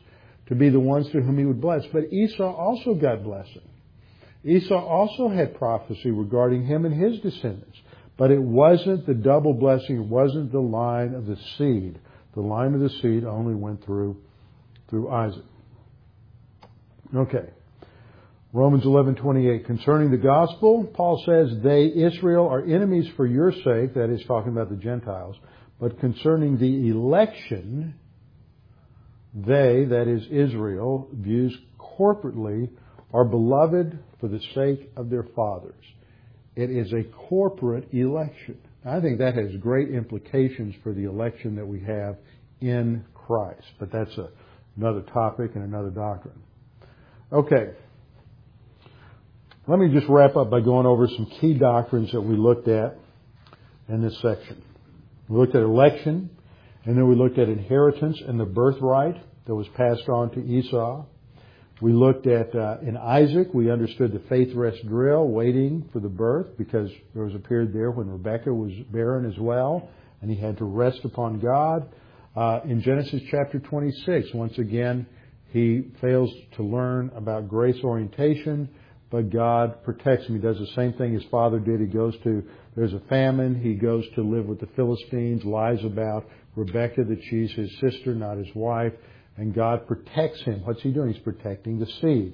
to be the ones to whom he would bless. But Esau also got blessing. Esau also had prophecy regarding him and his descendants. But it wasn't the double blessing. It wasn't the line of the seed. The line of the seed only went through, through Isaac. Okay. Romans eleven twenty-eight. Concerning the gospel, Paul says, they, Israel, are enemies for your sake. That is talking about the Gentiles. But concerning the election, they, that is Israel, views corporately, are beloved for the sake of their fathers. It is a corporate election. I think that has great implications for the election that we have in Christ. But that's a, another topic and another doctrine. Okay. Let me just wrap up by going over some key doctrines that we looked at in this section. We looked at election, and then we looked at inheritance and the birthright that was passed on to Esau. We looked at, uh, in Isaac, we understood the faith rest drill, waiting for the birth, because there was a period there when Rebekah was barren as well, and he had to rest upon God. Uh, in Genesis chapter twenty-six, once again, he fails to learn about grace orientation, but God protects him. He does the same thing his father did. He goes to, there's a famine, he goes to live with the Philistines, lies about Rebekah that she's his sister, not his wife. And God protects him. What's he doing? He's protecting the seed.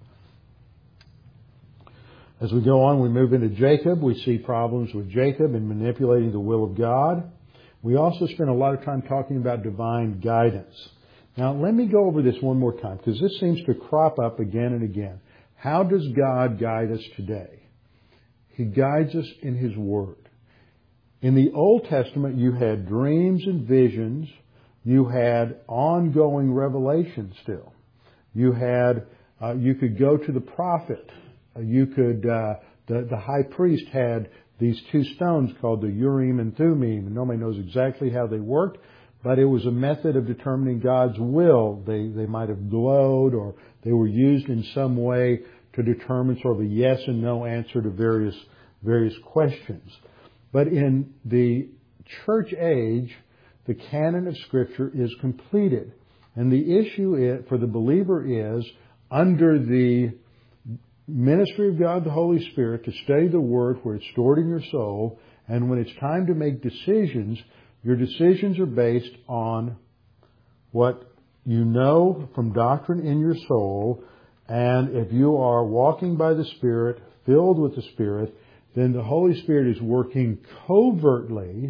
As we go on, we move into Jacob. We see problems with Jacob in manipulating the will of God. We also spend a lot of time talking about divine guidance. Now, let me go over this one more time, because this seems to crop up again and again. How does God guide us today? He guides us in His Word. In the Old Testament, you had dreams and visions. You had ongoing revelation still. You had, uh, you could go to the prophet. Uh, you could, uh, the, the high priest had these two stones called the Urim and Thummim. And nobody knows exactly how they worked, but it was a method of determining God's will. They, they might have glowed, or they were used in some way to determine sort of a yes and no answer to various, various questions. But in the church age, the canon of Scripture is completed. And the issue for the believer is, under the ministry of God the Holy Spirit, to study the Word where it's stored in your soul, and when it's time to make decisions, your decisions are based on what you know from doctrine in your soul, and if you are walking by the Spirit, filled with the Spirit, then the Holy Spirit is working covertly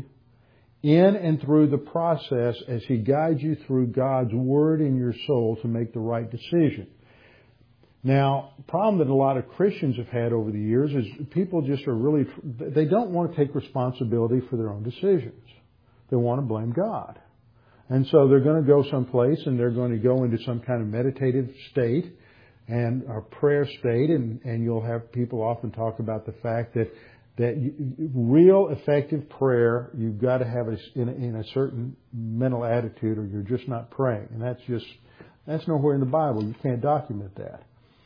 in and through the process as He guides you through God's Word in your soul to make the right decision. Now, the problem that a lot of Christians have had over the years is people just are really, they don't want to take responsibility for their own decisions. They want to blame God. And so they're going to go someplace and they're going to go into some kind of meditative state and a prayer state, and, and you'll have people often talk about the fact that that you, real effective prayer, you've got to have a, in, a, in a certain mental attitude, or you're just not praying. And that's just, that's nowhere in the Bible. You can't document that.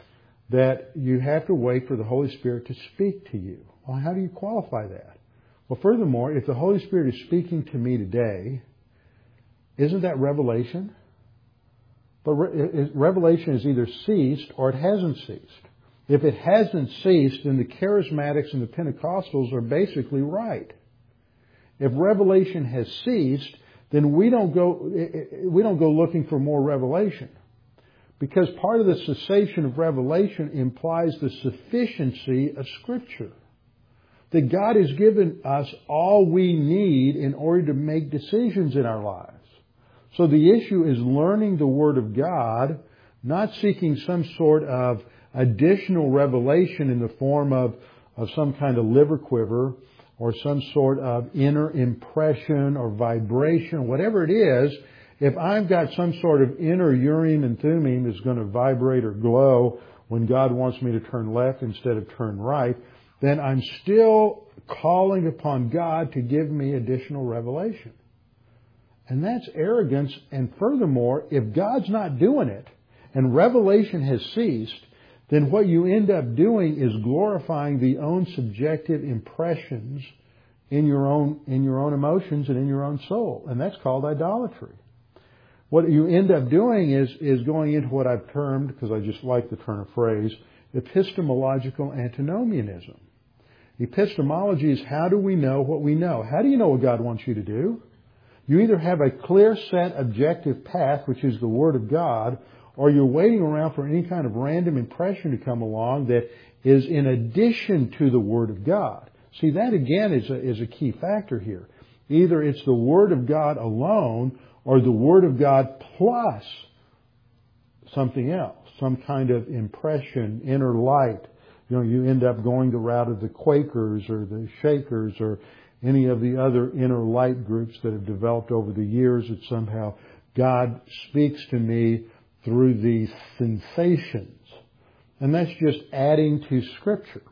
That you have to wait for the Holy Spirit to speak to you. Well, how do you qualify that? Well, furthermore, if the Holy Spirit is speaking to me today, isn't that revelation? But re- revelation has either ceased or it hasn't ceased. If it hasn't ceased, then the charismatics and the Pentecostals are basically right. If revelation has ceased, then we don't go we don't go looking for more revelation. Because part of the cessation of revelation implies the sufficiency of Scripture. That God has given us all we need in order to make decisions in our lives. So the issue is learning the Word of God, not seeking some sort of additional revelation in the form of, of some kind of liver quiver or some sort of inner impression or vibration, whatever it is. If I've got some sort of inner Urim and Thummim that's going to vibrate or glow when God wants me to turn left instead of turn right, then I'm still calling upon God to give me additional revelation. And that's arrogance. And furthermore, if God's not doing it and revelation has ceased, then what you end up doing is glorifying the own subjective impressions in your own, in your own emotions and in your own soul. And that's called idolatry. what you end up doing is, is going into what I've termed, because I just like the turn of phrase, epistemological antinomianism. Epistemology is how do we know what we know? How do you know what God wants you to do? You either have a clear set objective path, which is the Word of God, or you're waiting around for any kind of random impression to come along that is in addition to the Word of God. See, that again is a, is a key factor here. Either it's the Word of God alone or the Word of God plus something else, some kind of impression, inner light. You know, you end up going the route of the Quakers or the Shakers or any of the other inner light groups that have developed over the years that somehow God speaks to me through these sensations. And that's just adding to Scripture.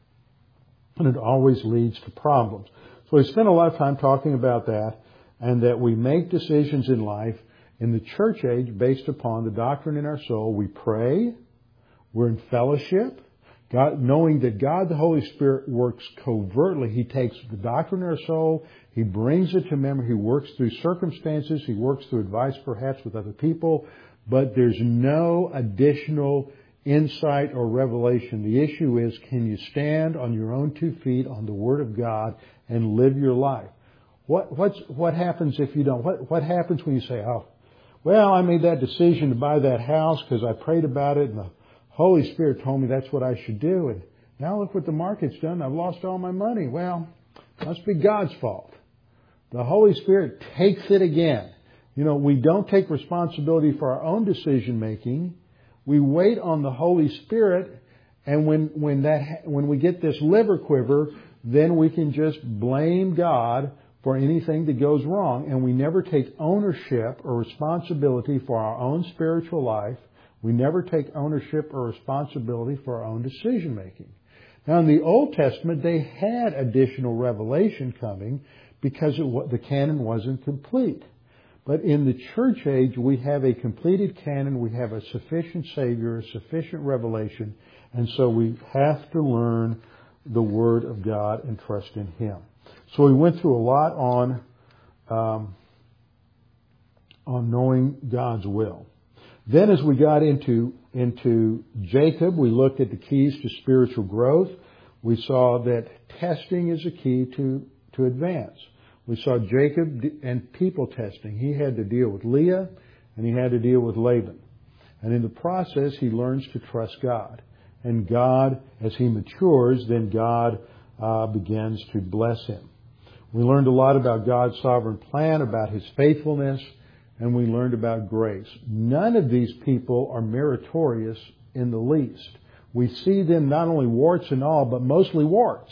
And it always leads to problems. So we spent a lot of time talking about that, and that we make decisions in life in the church age based upon the doctrine in our soul. We pray. We're in fellowship. God, knowing that God the Holy Spirit works covertly. He takes the doctrine in our soul. He brings it to memory. He works through circumstances. He works through advice perhaps with other people. But there's no additional insight or revelation. The issue is, can you stand on your own two feet on the Word of God and live your life? What what's what happens if you don't? What what happens when you say, oh, well, I made that decision to buy that house because I prayed about it and the Holy Spirit told me that's what I should do, and now look what the market's done. I've lost all my money. Well, it must be God's fault. The Holy Spirit takes it again. You know, we don't take responsibility for our own decision making. We wait on the Holy Spirit, and when when that when we get this liver quiver, then we can just blame God for anything that goes wrong, and we never take ownership or responsibility for our own spiritual life. We never take ownership or responsibility for our own decision making. Now, in the Old Testament, they had additional revelation coming because it, the canon wasn't complete. But in the church age, we have a completed canon. We have a sufficient Savior, a sufficient revelation. And so we have to learn the Word of God and trust in Him. So we went through a lot on, um, on knowing God's will. Then as we got into, into Jacob, we looked at the keys to spiritual growth. We saw that testing is a key to, to advance. We saw Jacob and people testing. He had to deal with Leah and he had to deal with Laban. And in the process, he learns to trust God. And God, as he matures, then God uh, begins to bless him. We learned a lot about God's sovereign plan, about His faithfulness, and we learned about grace. None of these people are meritorious in the least. We see them not only warts and all, but mostly warts.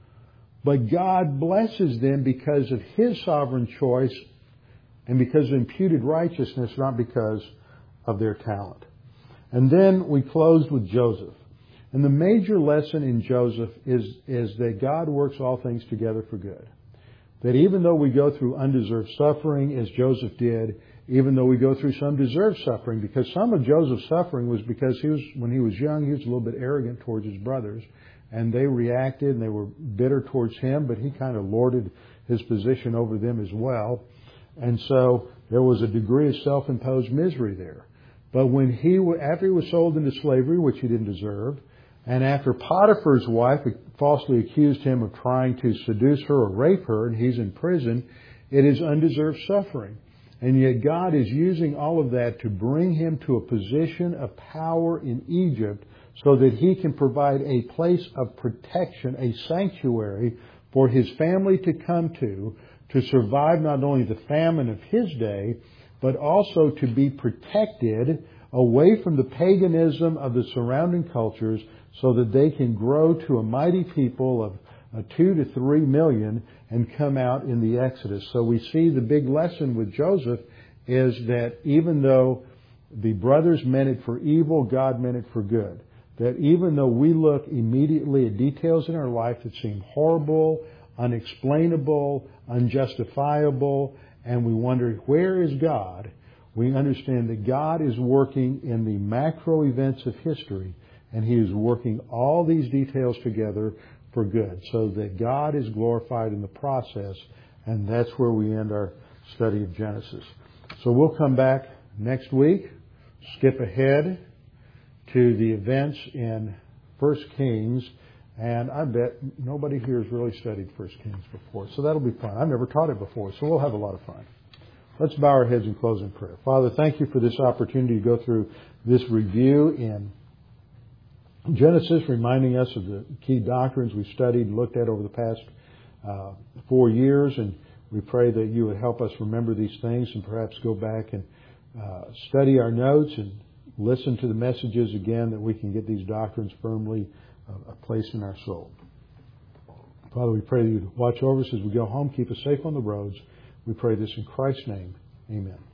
But God blesses them because of His sovereign choice and because of imputed righteousness, not because of their talent. And then we closed with Joseph. And the major lesson in Joseph is, is that God works all things together for good. That even though we go through undeserved suffering, as Joseph did, even though we go through some deserved suffering, because some of Joseph's suffering was because he was, when he was young, he was a little bit arrogant towards his brothers. And they reacted and they were bitter towards him, but he kind of lorded his position over them as well. And so there was a degree of self-imposed misery there. But when he, after he was sold into slavery, which he didn't deserve, and after Potiphar's wife falsely accused him of trying to seduce her or rape her, and he's in prison, it is undeserved suffering. And yet God is using all of that to bring him to a position of power in Egypt so that he can provide a place of protection, a sanctuary for his family to come to, to survive not only the famine of his day, but also to be protected away from the paganism of the surrounding cultures so that they can grow to a mighty people of uh, two to three million and come out in the Exodus. So we see the big lesson with Joseph is that even though the brothers meant it for evil, God meant it for good. That even though we look immediately at details in our life that seem horrible, unexplainable, unjustifiable, and we wonder, where is God? We understand that God is working in the macro events of history, and He is working all these details together for good, so that God is glorified in the process, and that's where we end our study of Genesis. So we'll come back next week, skip ahead to the events in First Kings, and I bet nobody here has really studied First Kings before, so that'll be fun. I've never taught it before, so we'll have a lot of fun. Let's bow our heads and close in prayer. Father, thank you for this opportunity to go through this review in Genesis, reminding us of the key doctrines we studied and looked at over the past uh, four years, and we pray that you would help us remember these things and perhaps go back and uh, study our notes and listen to the messages again, that we can get these doctrines firmly uh, placed in our soul. Father, we pray that you'd watch over us as we go home, keep us safe on the roads. We pray this in Christ's name. Amen.